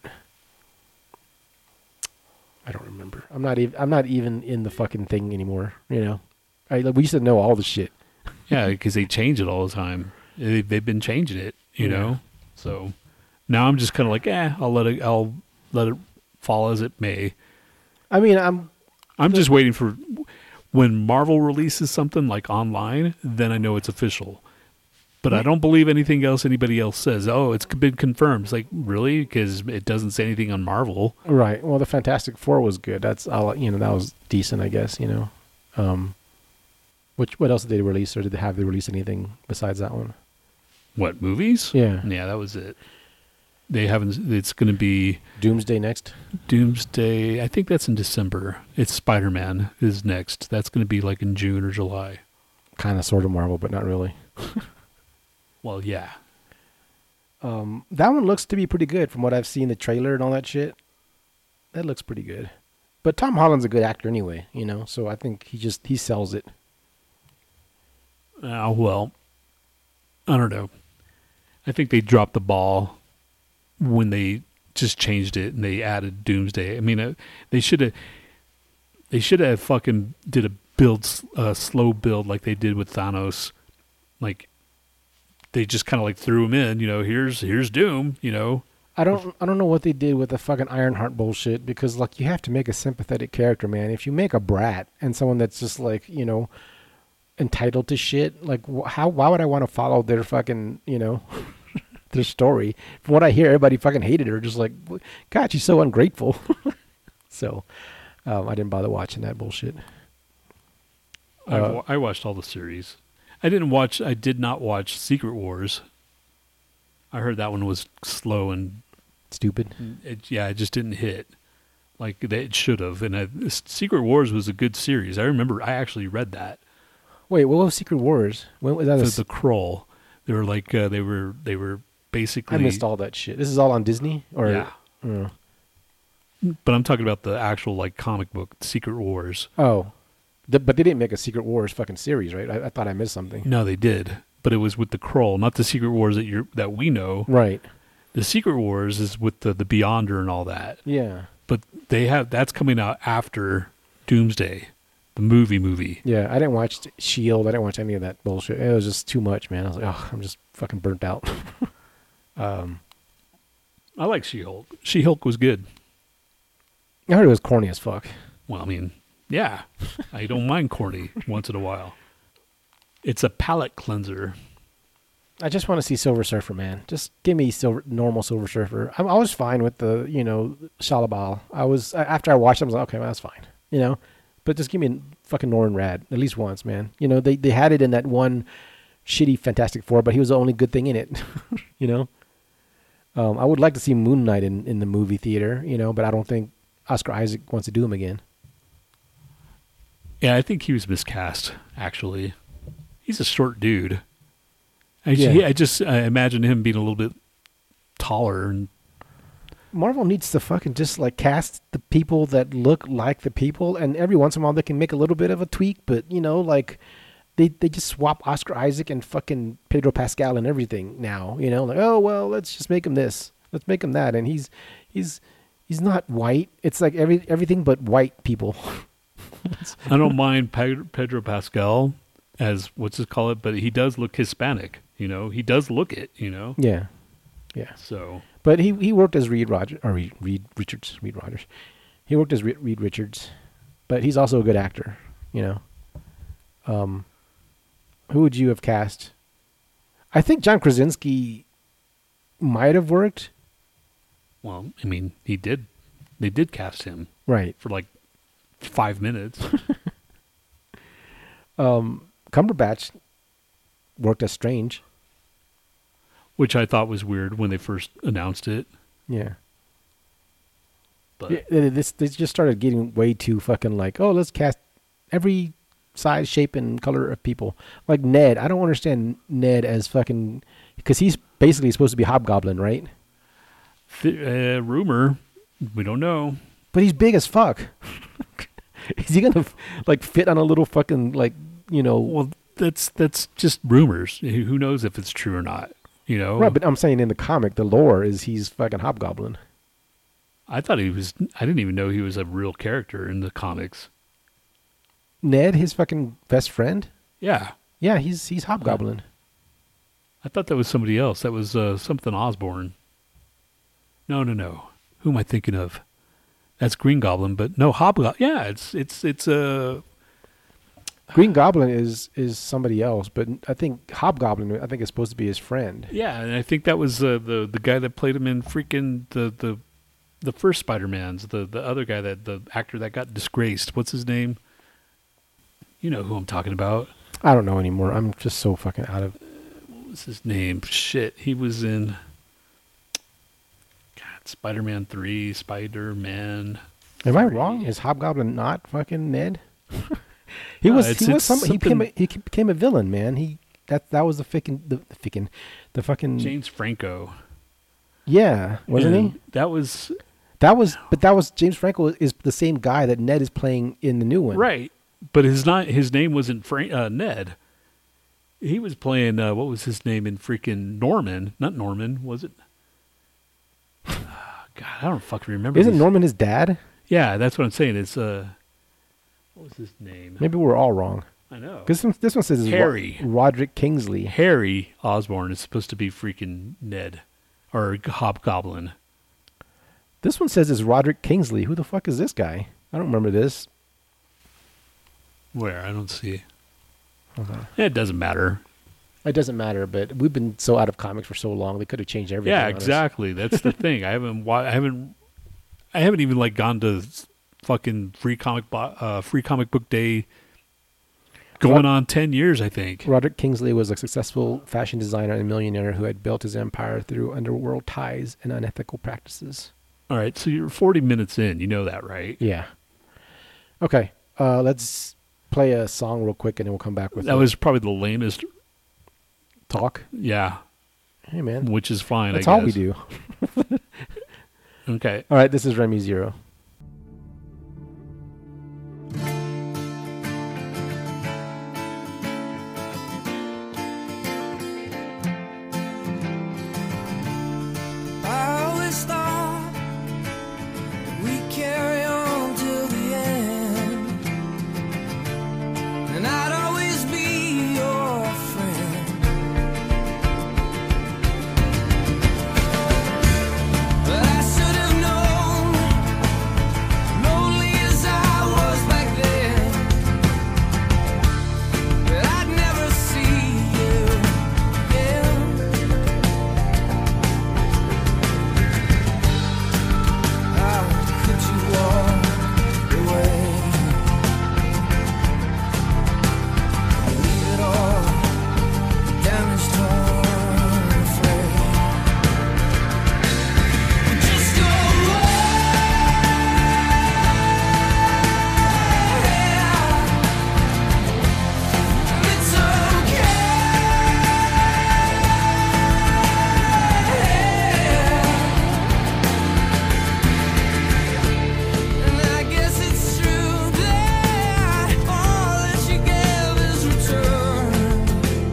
S2: I don't remember. I'm not even in the fucking thing anymore. We used to know all the shit.
S1: Yeah, because they change it all the time. They've been changing it, you
S2: Yeah.
S1: know. So now I'm just kind of like, I'll let it fall as it may.
S2: I mean,
S1: I'm just waiting for when Marvel releases something like online, then I know it's official. But I don't believe anything else anybody else says. Oh, it's been confirmed. It's like, really? Because it doesn't say anything on Marvel.
S2: right. Well, the Fantastic Four was good. That's all. That was decent, I guess. What else did they release, or did they release anything besides that one?
S1: What, movies?
S2: Yeah.
S1: Yeah, that was it. They haven't. It's going to be
S2: Doomsday next.
S1: Doomsday. I think that's in December. It's Spider-Man is next. That's going to be like in June or July.
S2: Kind of, sort of Marvel, but not really.
S1: Well, yeah.
S2: That one looks to be pretty good from what I've seen, the trailer and all that shit. That looks pretty good. But Tom Holland's a good actor anyway, so I think he sells it.
S1: Well, I don't know. I think they dropped the ball when they just changed it and they added Doomsday. I mean, they should have They should have fucking did a slow build like they did with Thanos. Like they just kind of like threw him in. Here's Doom.
S2: I don't know what they did with the fucking Ironheart bullshit, because like you have to make a sympathetic character, man. If you make a brat and someone that's just like, entitled to shit, like why would I want to follow their fucking, their story? From what I hear, everybody fucking hated her. Just like, God, she's so ungrateful. So, I didn't bother watching that bullshit.
S1: I watched all the series. I did not watch Secret Wars. I heard that one was slow and
S2: Stupid.
S1: it just didn't hit like it should have. And Secret Wars was a good series. I remember I actually read that.
S2: Wait, what was Secret Wars? When was that?
S1: The Kroll. They were like they were basically.
S2: I missed all that shit. This is all on Disney, or
S1: Yeah. But I'm talking about the actual like comic book Secret Wars.
S2: Oh, but they didn't make a Secret Wars fucking series, right? I thought I missed something.
S1: No, they did, but it was with the Kroll, not the Secret Wars that we know.
S2: Right.
S1: The Secret Wars is with the Beyonder and all that.
S2: Yeah.
S1: But that's coming out after Doomsday, the movie.
S2: Yeah, I didn't watch Shield. I didn't watch any of that bullshit. It was just too much, man. I was like, oh, I'm just fucking burnt out.
S1: I like She-Hulk. She-Hulk was good.
S2: I heard it was corny as fuck.
S1: Well, I mean, yeah, I don't mind corny once in a while. It's a palate cleanser.
S2: I just want to see Silver Surfer, man. Just give me normal Silver Surfer. I was fine with the, Shalabal. After I watched it, I was like, okay, well, that's fine, But just give me fucking Norrin Rad at least once, man. They had it in that one shitty Fantastic Four, but he was the only good thing in it, I would like to see Moon Knight in the movie theater, but I don't think Oscar Isaac wants to do him again.
S1: Yeah, I think he was miscast, actually. He's a short dude. I imagine him being a little bit taller. And
S2: Marvel needs to fucking just like cast the people that look like the people, and every once in a while they can make a little bit of a tweak, but like they just swap Oscar Isaac and fucking Pedro Pascal and everything now, like, oh well, let's just make him this, let's make him that, and he's not white. It's like everything but white people.
S1: I don't mind Pedro Pascal as what's it called, but he does look Hispanic. He does look it.
S2: Yeah.
S1: So,
S2: but he worked as Reed Richards. He worked as Reed Richards, but he's also a good actor. Who would you have cast? I think John Krasinski might have worked.
S1: Well, I mean, he did. They did cast him
S2: right
S1: for like 5 minutes.
S2: Cumberbatch worked as Strange,
S1: which I thought was weird when they first announced it.
S2: Yeah.
S1: But
S2: this just started getting way too fucking like, oh, let's cast every size, shape, and color of people. Like Ned, I don't understand Ned as fucking, because he's basically supposed to be Hobgoblin, right?
S1: Rumor, we don't know.
S2: But he's big as fuck. Is he gonna like fit on a little fucking like
S1: Well, that's just rumors. Who knows if it's true or not?
S2: Right, but I'm saying in the comic, the lore is he's fucking Hobgoblin.
S1: I thought he was. I didn't even know he was a real character in the comics.
S2: Ned, his fucking best friend.
S1: Yeah.
S2: Yeah, he's Hobgoblin.
S1: I thought that was somebody else. That was something Osborn. No. Who am I thinking of? That's Green Goblin, but no, Hobgoblin. Yeah, it's
S2: Green Goblin is somebody else, but I think Hobgoblin is supposed to be his friend.
S1: Yeah, and I think that was the guy that played him in freaking the first Spider-Man's, the other guy, the actor that got disgraced. What's his name? You know who I'm talking about.
S2: I don't know anymore. I'm just so fucking out of.
S1: What was his name? Shit, he was in Spider-Man 3, Spider-Man.
S2: Am I wrong? Is Hobgoblin not fucking Ned? He became a villain, man. That was the fucking
S1: James Franco.
S2: Yeah, wasn't he?
S1: That was
S2: James Franco is the same guy that Ned is playing in the new one.
S1: Right. But his name wasn't Ned. He was playing what was his name in freaking Norman? Not Norman, was it? God, I don't fucking remember.
S2: Isn't Norman his dad?
S1: Yeah, that's what I'm saying. It's What was his name?
S2: Maybe we're all wrong.
S1: I know.
S2: Because this one says it's
S1: Harry.
S2: Roderick Kingsley.
S1: Harry Osborn is supposed to be freaking Ned or Hobgoblin.
S2: This one says it's Roderick Kingsley. Who the fuck is this guy? I don't remember this.
S1: Where? I don't see.
S2: Okay.
S1: It doesn't matter.
S2: It doesn't matter, but we've been so out of comics for so long. They could have changed everything.
S1: Yeah,
S2: on us.
S1: exactly. That's the thing. I haven't even like gone to fucking free comic book day. Going on 10 years, I think.
S2: Roderick Kingsley was a successful fashion designer and millionaire who had built his empire through underworld ties and unethical practices.
S1: All right, so you're 40 minutes in. You know that, right?
S2: Yeah. Okay, let's play a song real quick, and then we'll come back with
S1: That was probably the lamest.
S2: talk.
S1: Yeah,
S2: Hey, man.
S1: which is fine.
S2: That's
S1: I
S2: all
S1: guess.
S2: we do.
S1: Okay.
S2: All right, this is Remy Zero.
S4: I always thought we'd carry on till the end, and I'd always be your friend. But I should have known, lonely as I was back then, that I'd never see you again. How could you walk away? Leave it all damaged, torn, afraid. Just go away. It's okay. And I guess it's true that all that you gave is returned.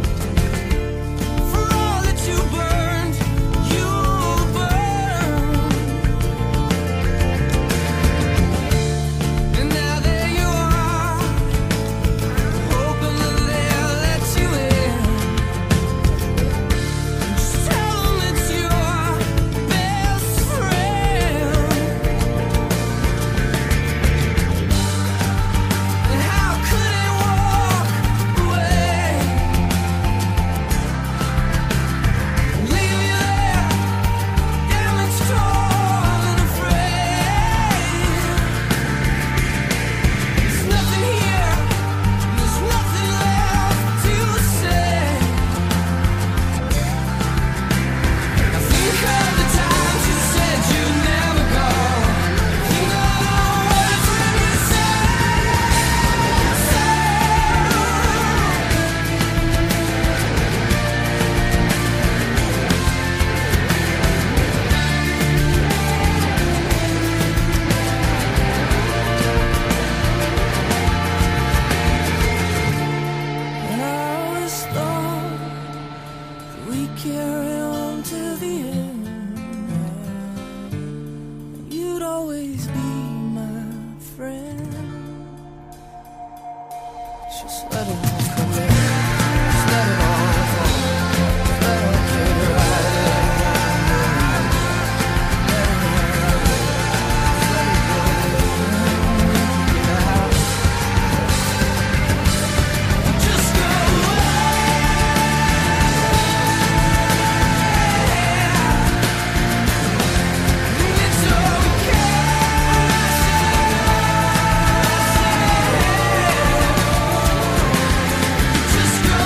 S4: For all that you burned, you'll burn. And now there you are, hoping that they'll let you in. Just tell them it's your best friend. And how could it walk away? Leave you there, damaged, torn, and afraid. There's nothing here, there's nothing left to say. I think of the times you said you'd never go. Think of the words when you And I always thought that we carry on to the end. You'd always be my friend. Just let it all come in. Just let it all fall. Let it get right in. Just go away. It's okay. Just go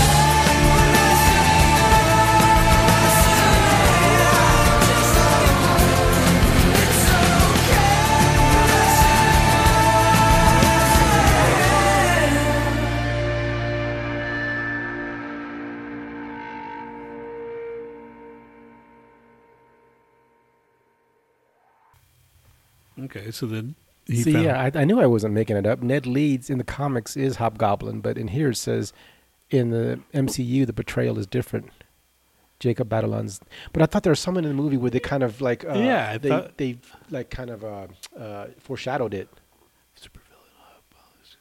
S1: Okay, so then he
S2: See,
S1: found,
S2: yeah, I knew I wasn't making it up. Ned Leeds in the comics is Hobgoblin, but in here it says in the MCU the portrayal is different. Jacob Batalon's, but I thought there was someone in the movie where they kind of like
S1: Yeah, I thought-
S2: they like kind of foreshadowed it.
S1: supervillain.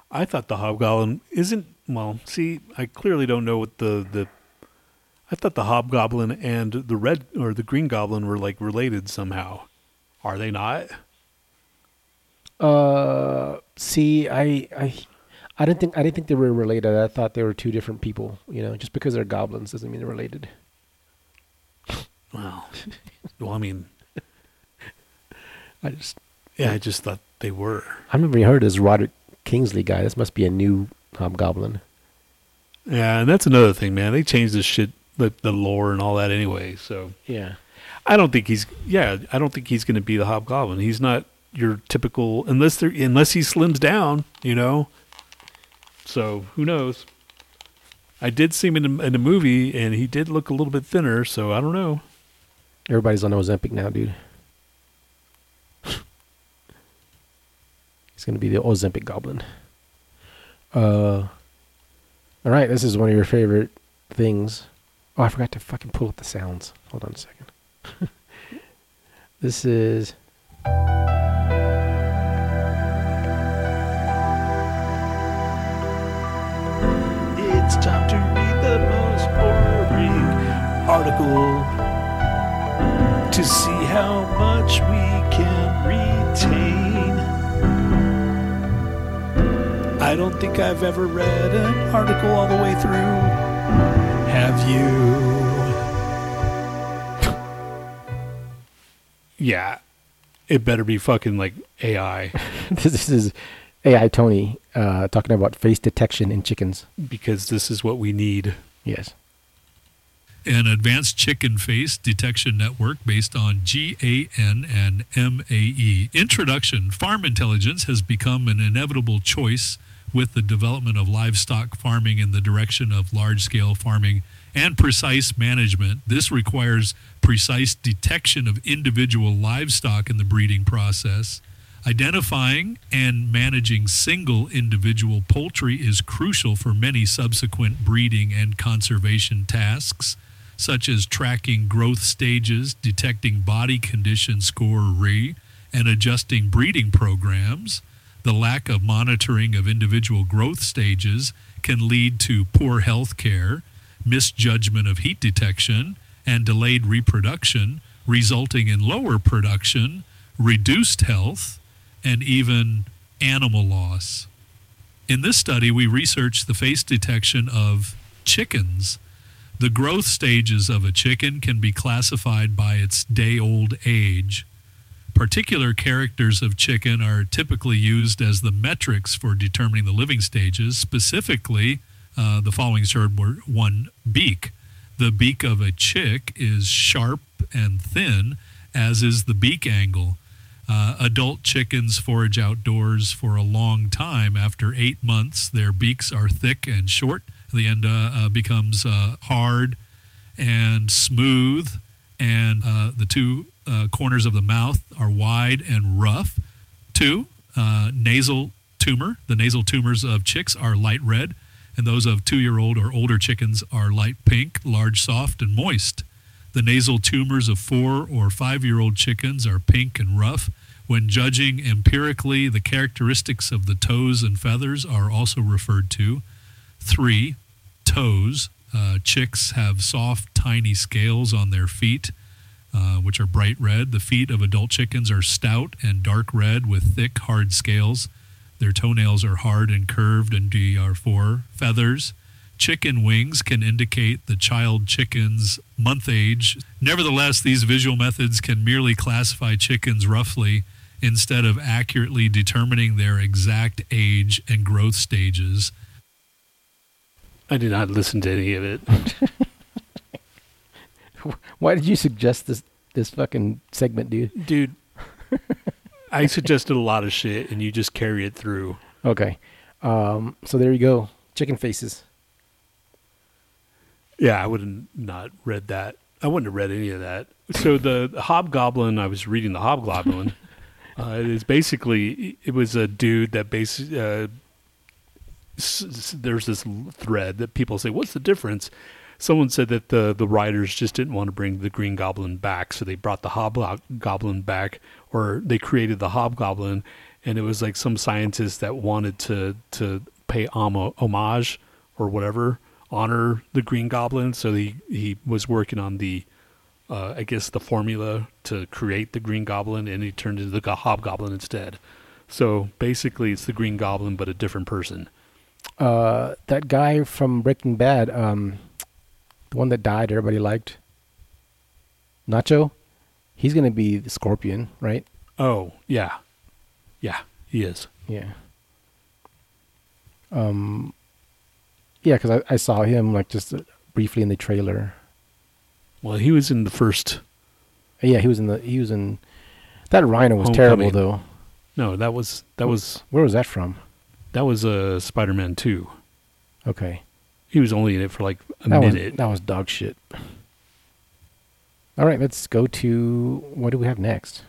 S1: I thought the Hobgoblin isn't. Well, see, I clearly don't know what the. I thought the Hobgoblin and the Red or the Green Goblin were like related somehow. Are they not?
S2: See, I didn't think they were related. I thought they were two different people. You know, just because they're goblins doesn't mean they're related.
S1: Well, I mean,
S2: I just
S1: I just thought they were.
S2: I've never heard of this Roderick Kingsley guy. This must be a new Hobgoblin.
S1: Yeah, and that's another thing, man. They changed this shit, the lore and all that anyway. So
S2: Yeah.
S1: I don't think he's going to be the Hobgoblin. He's not your typical unless he slims down, you know. So who knows? I did see him in a movie, and he did look a little bit thinner. So I don't know.
S2: Everybody's on Ozempic now, dude. He's gonna be the Ozempic Goblin. All right, this is one of your favorite things. Oh, I forgot to fucking pull up the sounds. Hold on a second. This is.
S1: It's time to read the most boring article to see how much we can retain. I don't think I've ever read an article all the way through. Have you? Yeah. It better be fucking like AI.
S2: This is AI Tony talking about face detection in chickens.
S1: Because this is what we need.
S2: Yes.
S5: An advanced chicken face detection network based on GAN and MAE. Introduction. Farm intelligence has become an inevitable choice with the development of livestock farming in the direction of large-scale farming and precise management. This requires precise detection of individual livestock in the breeding process. Identifying and managing single individual poultry is crucial for many subsequent breeding and conservation tasks, such as tracking growth stages, detecting body condition score, and adjusting breeding programs. The lack of monitoring of individual growth stages can lead to poor health care, misjudgment of heat detection, and delayed reproduction, resulting in lower production, reduced health, and even animal loss. In this study, we researched the face detection of chickens. The growth stages of a chicken can be classified by its day-old age. Particular characters of chicken are typically used as the metrics for determining the living stages. Specifically, the following showed were one, beak. The beak of a chick is sharp and thin, as is the beak angle. Adult chickens forage outdoors for a long time. After 8 months, their beaks are thick and short. The end becomes hard and smooth, and the two corners of the mouth are wide and rough. 2, nasal tumor. The nasal tumors of chicks are light red, and those of 2-year-old or older chickens are light pink, large, soft, and moist. The nasal tumors of 4 or 5-year-old chickens are pink and rough. When judging empirically, the characteristics of the toes and feathers are also referred to. 3, toes. Chicks have soft, tiny scales on their feet, which are bright red. The feet of adult chickens are stout and dark red with thick, hard scales. Their toenails are hard and curved and are 4. Feathers. Chicken wings can indicate the child chicken's month age. Nevertheless, these visual methods can merely classify chickens roughly instead of accurately determining their exact age and growth stages.
S1: I did not listen to any of it.
S2: Why did you suggest this fucking segment, dude?
S1: Dude, I suggested a lot of shit, and you just carry it through.
S2: Okay. So there you go. Chicken faces.
S1: Yeah, I would have not read that. I wouldn't have read any of that. So the Hobgoblin, I was reading the Hobgoblin. It is basically, it was a dude that basically, there's this thread that people say, what's the difference? Someone said that the writers just didn't want to bring the Green Goblin back, so they brought the Hobgoblin back, or they created the Hobgoblin, and it was like some scientist that wanted to pay homage or whatever, honor the Green Goblin. So he was working on the I guess the formula to create the Green Goblin, and he turned into the Hobgoblin instead. So basically, it's the Green Goblin, but a different person.
S2: That guy from Breaking Bad, the one that died, everybody liked, Nacho. He's gonna be the Scorpion, right?
S1: Oh yeah, he is.
S2: Yeah. Yeah, because I saw him like just briefly in the trailer.
S1: Well, he was in the first.
S2: Yeah, he was in that Rhino was terrible
S1: Homecoming.
S2: though.
S1: No, that was
S2: Where was that from?
S1: Spider-Man 2.
S2: Okay.
S1: He was only in it for like a
S2: That
S1: minute.
S2: was dog shit. All right, let's go to what do we have next?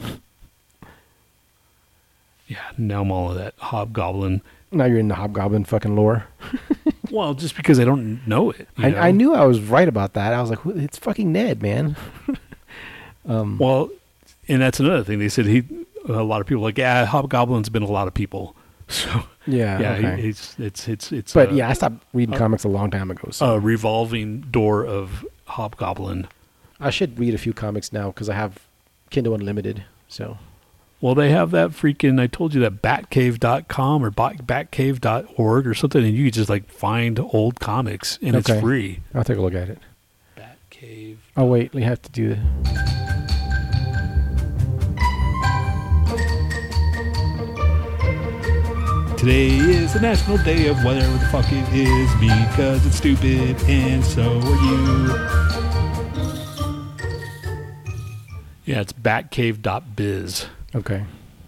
S1: Yeah, now I'm all of that Hobgoblin.
S2: Now you're in the Hobgoblin fucking lore.
S1: Well, just because I don't know it. you know?
S2: I knew I was right about that. I was like, it's fucking Ned, man.
S1: Well, and that's another thing. They said a lot of people were like, yeah, Hobgoblin's been a lot of people. So
S2: Yeah.
S1: yeah,
S2: Okay.
S1: it's.
S2: But yeah, I stopped reading comics a long time ago. So
S1: a revolving door of Hobgoblin.
S2: I should read a few comics now because I have Kindle Unlimited. So
S1: Well, they have that freaking, I told you that Batcave.com or Batcave.org or something, and you can just like find old comics, and
S2: Okay.
S1: it's free.
S2: I'll take a look at it.
S1: Batcave.
S2: Oh wait, we have to do.
S1: Today is the National Day of whatever the fuck it is because it's stupid, and so are you. Yeah, it's Batcave.biz.
S2: Okay.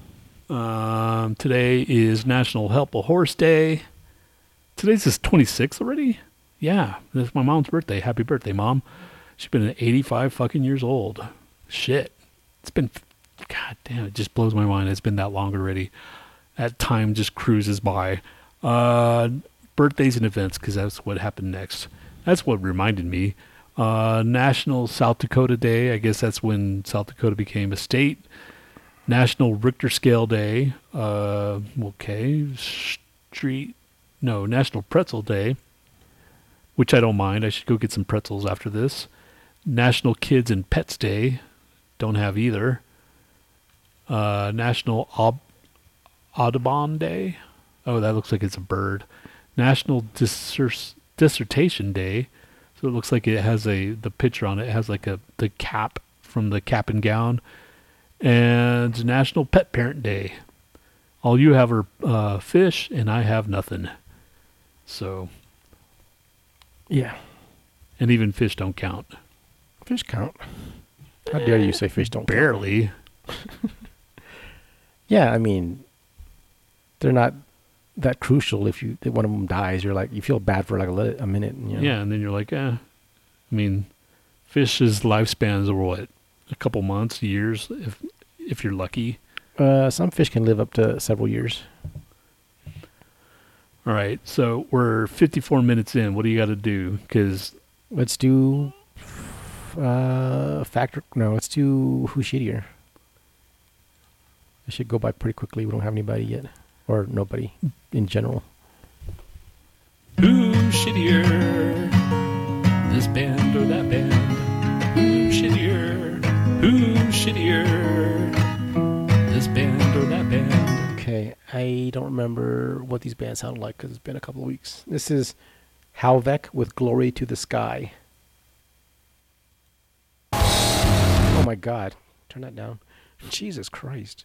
S1: Today is National Help a Horse Day. Today's the 26th already? Yeah, that's my mom's birthday. Happy birthday, Mom. She's been 85 fucking years old. Shit. It's been, god damn, it just blows my mind. It's been that long already. That time just cruises by. Birthdays and events, because that's what happened next. That's what reminded me. National South Dakota Day. I guess that's when South Dakota became a state. National Richter Scale Day. Okay. National Pretzel Day, which I don't mind. I should go get some pretzels after this. National Kids and Pets Day. Don't have either. National Audubon Day. Oh, that looks like it's a bird. National Dissertation Day. So it looks like it has the picture on it. It has like the cap from the Cap and Gown. And National Pet Parent Day. All you have are fish, and I have nothing. So,
S2: Yeah.
S1: and even fish don't count.
S2: Fish count. How dare you say fish don't count?
S1: Barely.
S2: Yeah, I mean, they're not that crucial. If one of them dies, you're like, you feel bad for like a minute. You know?
S1: Yeah, and then you're like, I mean, fish's lifespans are what? A couple months, years, if you're lucky.
S2: Some fish can live up to several years.
S1: All right, so we're 54 minutes in. What do you got to do? Because
S2: Let's do let's do Who's Shittier. It should go by pretty quickly. We don't have anybody yet. Or nobody in general.
S1: who's shittier? This band or that band? Who's shittier? Who's shittier? This band or that band?
S2: Okay, I don't remember what these bands sound like because it's been a couple of weeks. This is Halvek with Glory to the Sky. Oh my god. Turn that down. Jesus Christ.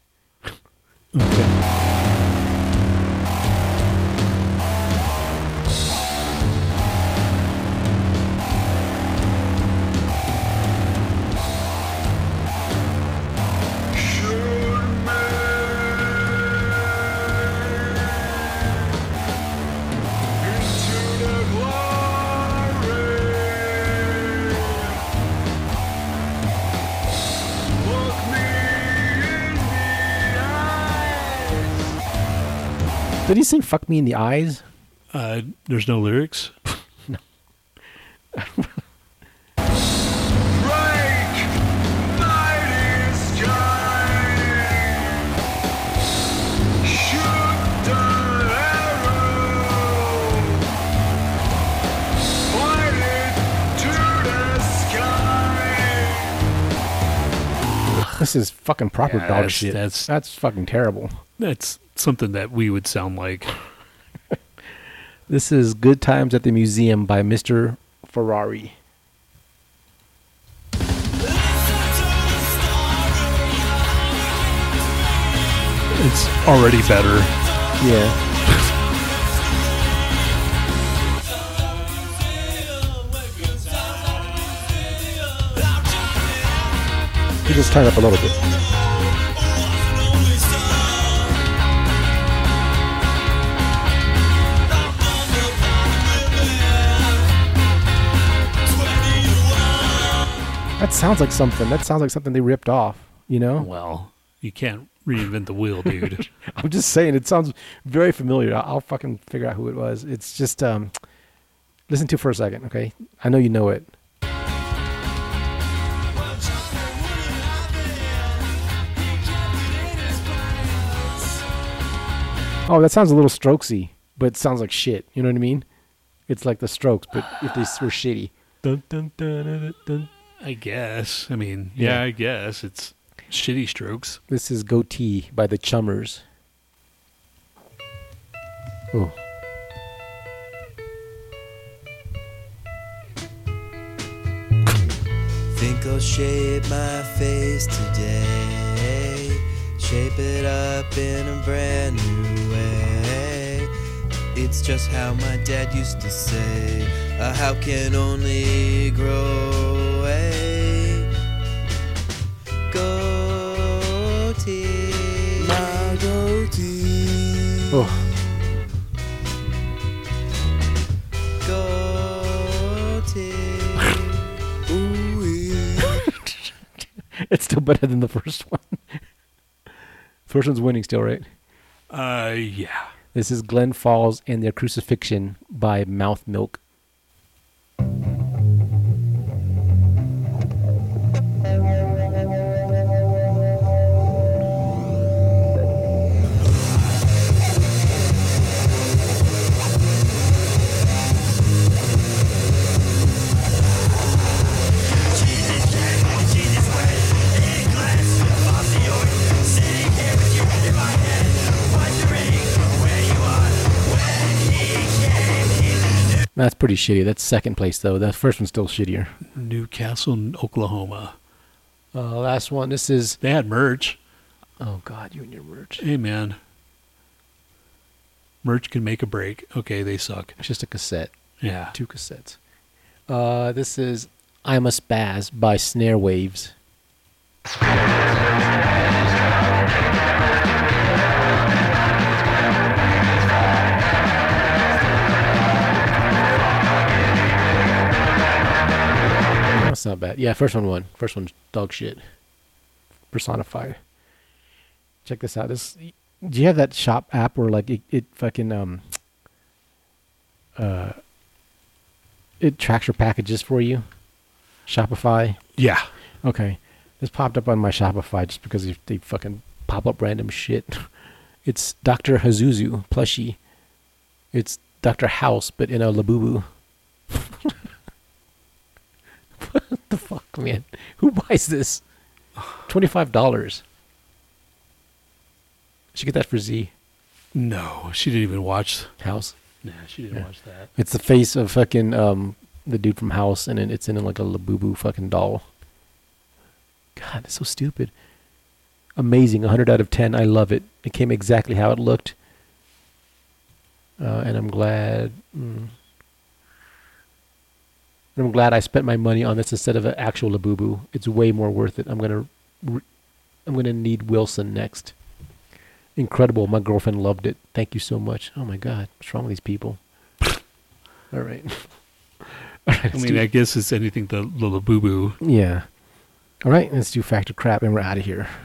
S2: Did he sing Fuck Me in the Eyes?
S1: There's no lyrics.
S2: This is fucking proper
S1: Yeah,
S2: dog
S1: that's-
S2: shit.
S1: that's-
S2: That's fucking terrible.
S1: That's something that we would sound like.
S2: This is Good Times at the Museum by Mr. Ferrari.
S1: It's already better.
S2: Yeah. You just turn up a little bit. That sounds like something. That sounds like something they ripped off. You know?
S1: Well, you can't reinvent the wheel, dude.
S2: I'm just saying. It sounds very familiar. I'll fucking figure out who it was. It's just listen to it for a second, okay? I know you know it. Oh, that sounds a little Strokesy, but it sounds like shit. You know what I mean? It's like the Strokes, but if they were shitty. Dun, dun, dun, dun, dun.
S1: I guess. I mean,
S2: Yeah.
S1: yeah, I guess. It's shitty Strokes.
S2: This is Goatee by the Chummers. Oh.
S4: Think I'll shape my face today, shape it up in a brand new way. It's just how my dad used to say, how can only grow a goatee. My goatee.
S2: Oh.
S4: Goatee.
S2: It's still better than the first one. First one's winning still, right?
S1: Yeah.
S2: This is Glen Falls and Their Crucifixion by Mouth Milk. That's pretty shitty. That's second place, though. The first one's still shittier.
S1: Newcastle, Oklahoma.
S2: Last one. This is...
S1: They had merch.
S2: Oh, God, you and your merch.
S1: Hey, man. Merch can make a break. Okay, they suck.
S2: It's just a cassette.
S1: Yeah.
S2: 2 cassettes. This is I'm a Spaz by Snare Waves. That's not bad. Yeah, first one won. First one's dog shit. Personified. Check this out. This, do you have that shop app where like it fucking it tracks your packages for you? Shopify.
S1: Yeah.
S2: Okay. This popped up on my Shopify just because they fucking pop up random shit. It's Dr. Hazuzu plushie. It's Dr. House, but in a Labubu. What the fuck, man? Who buys this? $25. Should get that for Z.
S1: No, she didn't even watch.
S2: House.
S1: Nah, she didn't
S2: Yeah.
S1: watch that.
S2: It's the face of fucking the dude from House, and it's in like a Labubu fucking doll. God, it's so stupid. Amazing, 100 out of 10. I love it. It came exactly how it looked, and I'm glad. I'm glad I spent my money on this instead of an actual Labubu. It's way more worth it. I'm gonna need Wilson next. Incredible. My girlfriend loved it. Thank you so much. Oh my God, what's wrong with these people? All right. All right.
S1: I mean, I guess it's anything the Boo Boo.
S2: Yeah. All right, let's do Factor Crap, and we're out of here.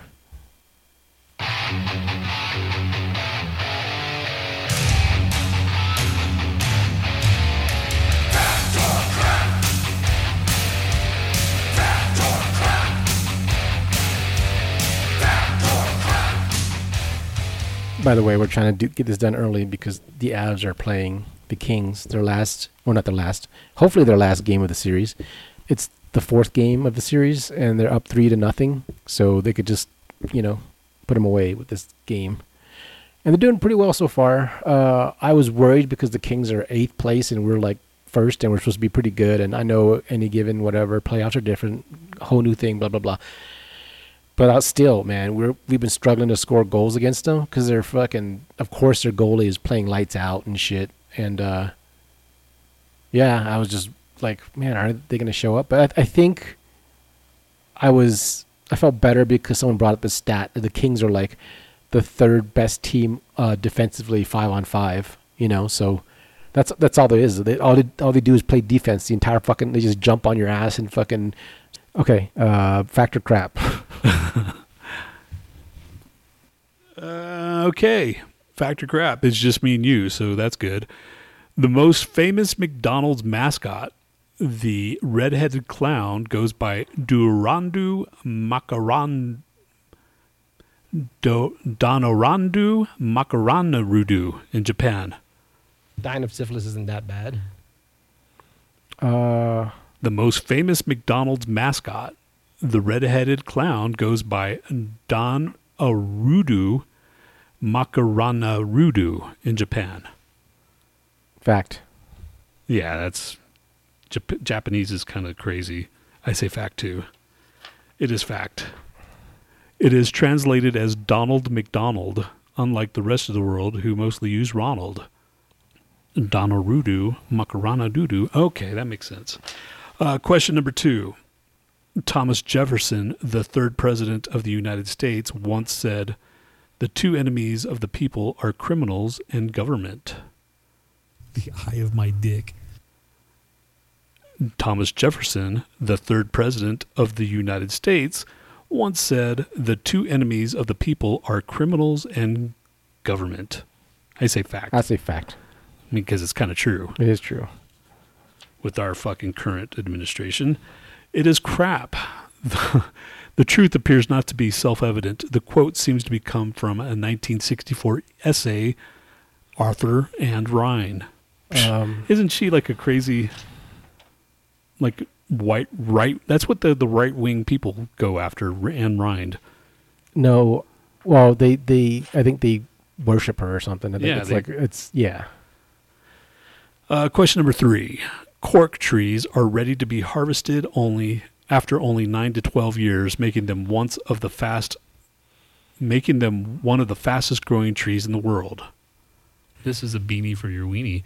S2: By the way, we're trying to get this done early because the Avs are playing the Kings, their last, or not their last, hopefully their last game of the series. It's the fourth game of the series, and they're up 3-0, so they could just, put them away with this game. And they're doing pretty well so far. I was worried because the Kings are 8th place and we're like first, and we're supposed to be pretty good. And I know any given whatever playoffs are different, whole new thing, blah blah blah. But still, man, we've been struggling to score goals against them because they're fucking. Of course, their goalie is playing lights out and shit. And I was just like, man, are they going to show up? But I think I felt better because someone brought up the stat. The Kings are like the third best team defensively 5-on-5. So that's all there is. All they do is play defense. The entire fucking they just jump on your ass and fucking. Okay, factor crap.
S1: Okay, factor crap. It's just me and you, so that's good. The most famous McDonald's mascot, the red-headed clown, goes by Donorandu Makaranarudu in Japan.
S2: Dying of syphilis isn't that bad.
S1: The most famous McDonald's mascot, the red-headed clown, goes by Donorandu Makaranarudu in Japan.
S2: Fact.
S1: Yeah, that's Japanese is kind of crazy. I say fact too. It is fact. It is translated as Donald McDonald, unlike the rest of the world who mostly use Ronald. Donorudu Makaranadudu. Okay, that makes sense. Question number 2. Thomas Jefferson, the third president of the United States, once said, "The two enemies of the people are criminals and government."
S5: The eye of my dick.
S1: Thomas Jefferson, the third president of the United States, once said, "The two enemies of the people are criminals and government." I say fact.
S2: I say fact.
S1: I mean, because it's kind of true.
S2: It is true.
S1: With our fucking current administration. It is crap. The truth appears not to be self-evident. The quote seems to be come from a 1964 essay, Arthur and Rhine. Isn't she like a crazy, like right? That's what the right-wing people go after, Anne Rind.
S2: No, well, I think they worship her or something. I think
S1: yeah. Question number 3. Cork trees are ready to be harvested after only 9 to 12 years, making them one of the fastest growing trees in the world. This is a beanie for your weenie.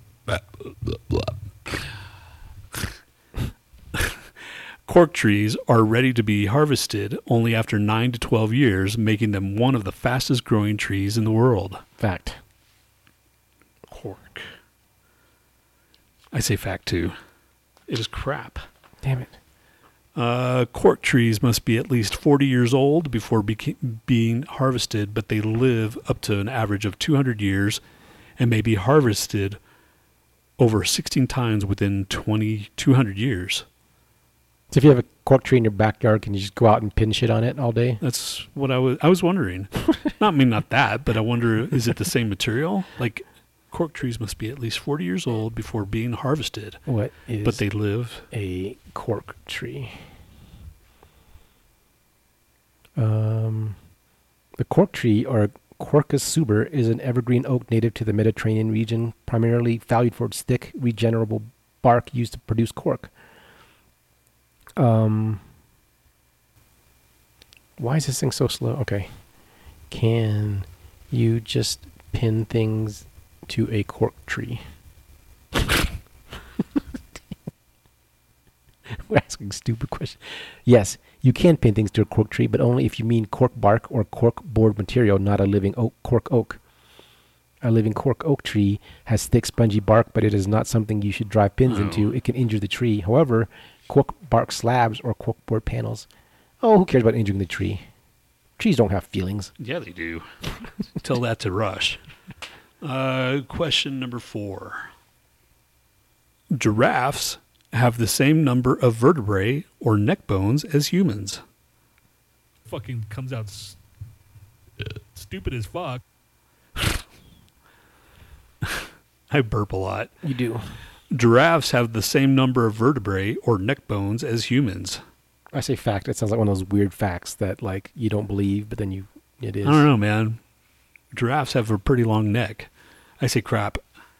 S1: Cork trees are ready to be harvested only after 9 to 12 years, making them one of the fastest growing trees in the world.
S2: Fact.
S1: Cork. I say fact too. It is crap.
S2: Damn it.
S1: Cork trees must be at least 40 years old before being harvested, but they live up to an average of 200 years and may be harvested over 16 times within 200 years.
S2: So if you have a cork tree in your backyard, can you just go out and pin shit on it all day?
S1: That's what I was wondering. Not that, but I wonder, is it the same material? Like, cork trees must be at least 40 years old before being harvested.
S2: What is
S1: but they live
S2: a cork tree? The cork tree, or Quercus suber, is an evergreen oak native to the Mediterranean region, primarily valued for its thick, regenerable bark used to produce cork. Why is this thing so slow? Okay. Can you just pin things to a cork tree? We're asking stupid questions. Yes, you can pin things to a cork tree, but only if you mean cork bark or cork board material, not a living cork oak. A living cork oak tree has thick, spongy bark, but it is not something you should drive pins into. It can injure the tree. However, cork bark slabs or cork board panels. Oh, who cares about injuring the tree? Trees don't have feelings.
S1: Yeah, they do. Tell that to Rush. Question number 4. Giraffes have the same number of vertebrae or neck bones as humans.
S5: Fucking comes out stupid as fuck.
S1: I burp a lot.
S2: You do.
S1: Giraffes have the same number of vertebrae or neck bones as humans.
S2: I say fact. It sounds like one of those weird facts that like you don't believe, but then it is.
S1: I don't know, man. Giraffes have a pretty long neck. I say crap.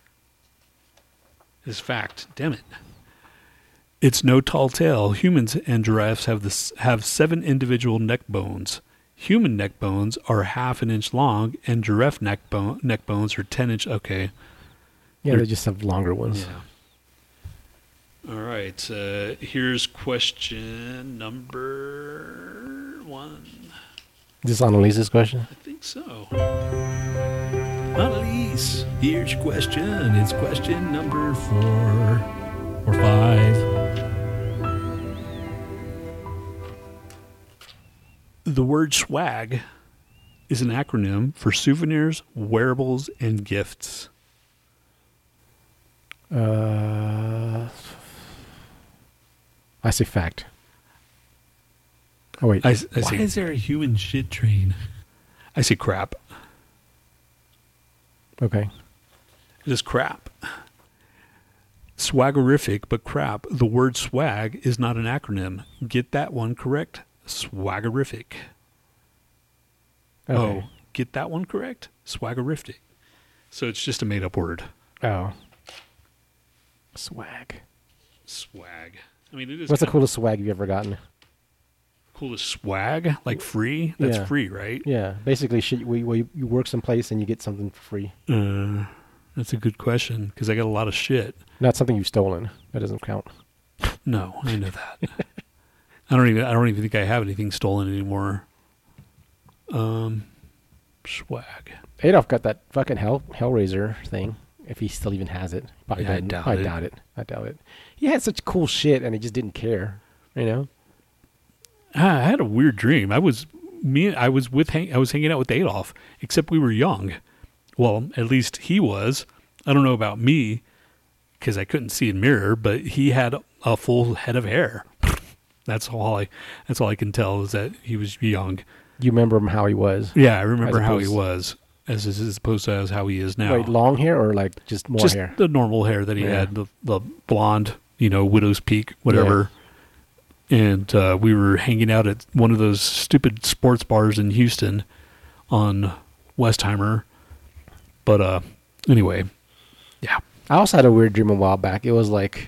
S1: It's fact. Damn it. It's no tall tale. Humans and giraffes have 7 individual neck bones. Human neck bones are half an inch long, and giraffe neck bones are 10 inch. Okay.
S2: Yeah, they just have longer ones.
S1: Yeah. All right. Here's question number 1.
S2: Is this Annalise's question?
S1: I think so. Annalise, here's your question. It's question number 4 or 5. The word swag is an acronym for souvenirs, wearables, and gifts.
S2: I say fact. Oh wait,
S1: I
S5: Why
S1: say,
S5: is there a human shit train?
S1: I say crap.
S2: okay.
S1: It is crap. Swaggerific, but crap. The word swag is not an acronym. Get that one correct? Swaggerific.
S2: Okay.
S1: Oh, get that one correct? Swaggerific. So it's just a made-up word.
S2: Oh. Swag.
S1: Swag. I mean, it is.
S2: What's the
S1: kind of
S2: coolest swag you've ever gotten?
S1: coolest swag? Like free? That's
S2: Yeah.
S1: free, right?
S2: Yeah, basically, shit. You work someplace and you get something for free.
S1: That's a good question because I got a lot of shit.
S2: Not something you've stolen. That doesn't count.
S1: No, I know that. I don't even think I have anything stolen anymore. Swag.
S2: Adolf got that fucking Hellraiser thing. If he still even has it, probably
S1: Yeah, I
S2: doesn't.
S1: doubt
S2: I
S1: it.
S2: doubt it. I doubt it. He had such cool shit, and he just didn't care. You know.
S1: I had a weird dream. I was hanging out with Adolf, except we were young. Well, at least he was. I don't know about me because I couldn't see a mirror, but he had a full head of hair. That's all I can tell is that he was young.
S2: You remember him how he was?
S1: Yeah, I remember how he
S2: opposed-
S1: was as opposed to as how he is now.
S2: Wait, long hair or like just more
S1: Just
S2: hair?
S1: the normal hair that he
S2: Yeah.
S1: had, the blonde, widow's peak, whatever. And we were hanging out at one of those stupid sports bars in Houston on Westheimer. But anyway, yeah.
S2: I also had a weird dream a while back. It was like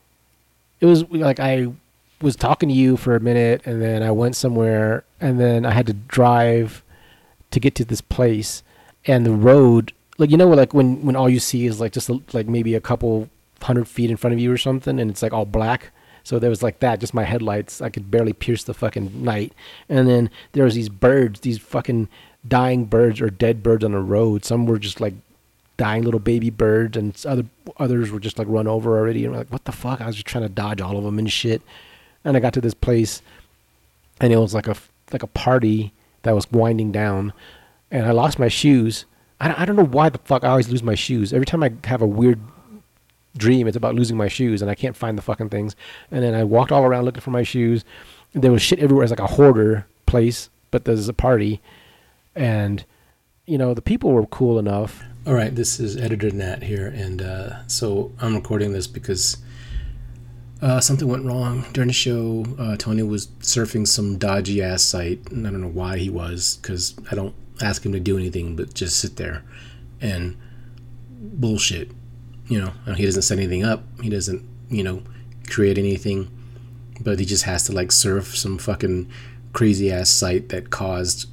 S2: I was talking to you for a minute, and then I went somewhere, and then I had to drive to get to this place, and the road, like when all you see is like just like maybe a couple 100 feet in front of you or something, and it's like all black. So there was like that, just my headlights. I could barely pierce the fucking night. And then there was these birds, these fucking dying birds or dead birds on the road. Some were just like dying little baby birds, and others were just like run over already. And I'm like, what the fuck? I was just trying to dodge all of them and shit. And I got to this place, and it was like a party that was winding down, and I lost my shoes. I don't know why the fuck I always lose my shoes. Every time I have a weird dream, it's about losing my shoes, and I can't find the fucking things. And then I walked all around looking for my shoes. There was shit everywhere. It's like a hoarder place, but there's a party, and the people were cool enough.
S6: All right, this is Editor Nat here, and so I'm recording this because something went wrong during the show. Tony was surfing some dodgy ass site, and I don't know why he was, because I don't ask him to do anything but just sit there and bullshit. He doesn't set anything up. He doesn't, create anything, but he just has to like surf some fucking crazy ass site that caused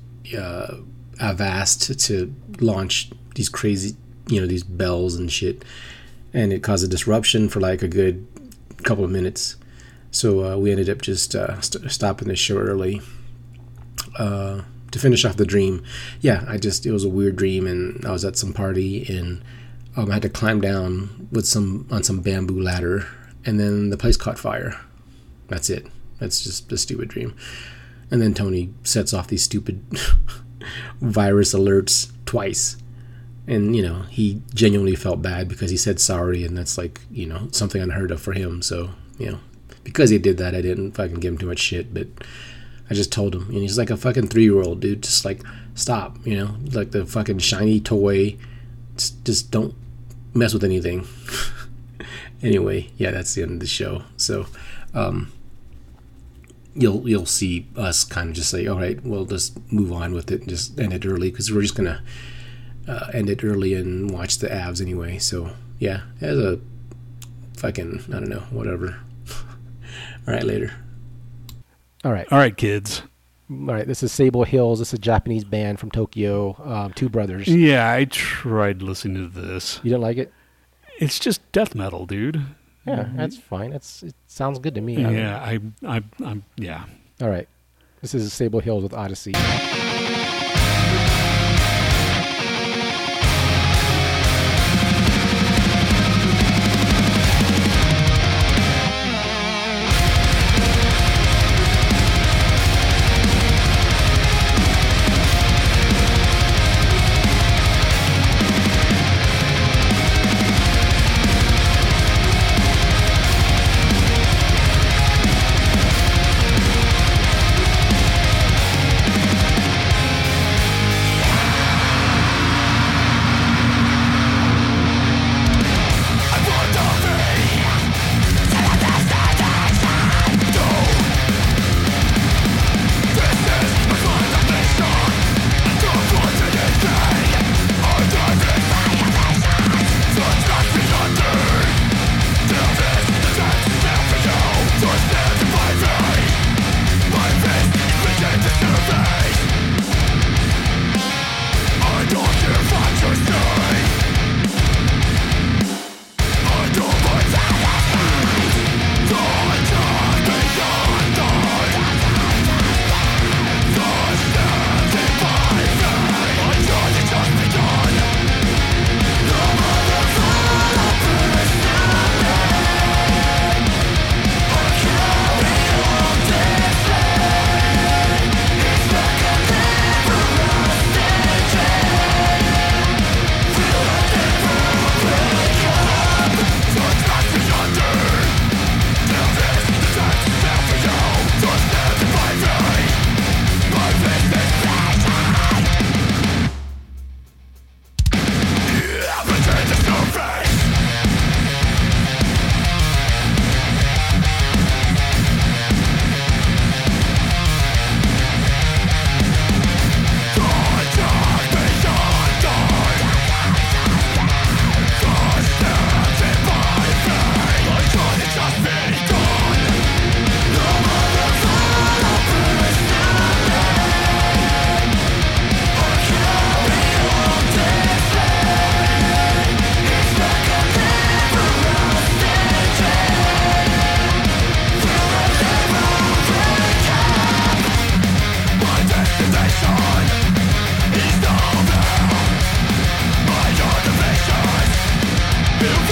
S6: Avast to launch these crazy, these bells and shit, and it caused a disruption for like a good couple of minutes. So we ended up just stopping the show early to finish off the dream. Yeah, it was a weird dream, and I was at some party, and I had to climb down on some bamboo ladder, and then the place caught fire. That's it. That's just a stupid dream. And then Tony sets off these stupid virus alerts twice. And, he genuinely felt bad because he said sorry, and that's like, something unheard of for him. So, because he did that, I didn't fucking give him too much shit, but I just told him. And he's like a fucking 3-year-old, dude. Just like, stop, like the fucking shiny toy. Just don't mess with anything. Anyway, yeah, that's the end of the show. So you'll see us kind of just say, all right, we'll just move on with it and just end it early, because we're just gonna end it early and watch the Avs anyway. So yeah, as a fucking, I don't know, whatever. All right, later.
S2: All right.
S1: All right, kids.
S2: All right. This is Sable Hills. This is a Japanese band from Tokyo. Two brothers.
S1: Yeah, I tried listening to this.
S2: You didn't like it?
S1: It's just death metal, dude.
S2: Yeah, that's fine. It sounds good to me. I don't know.
S1: Yeah, I'm yeah.
S2: All right. This is Sable Hills with Odyssey.
S7: Built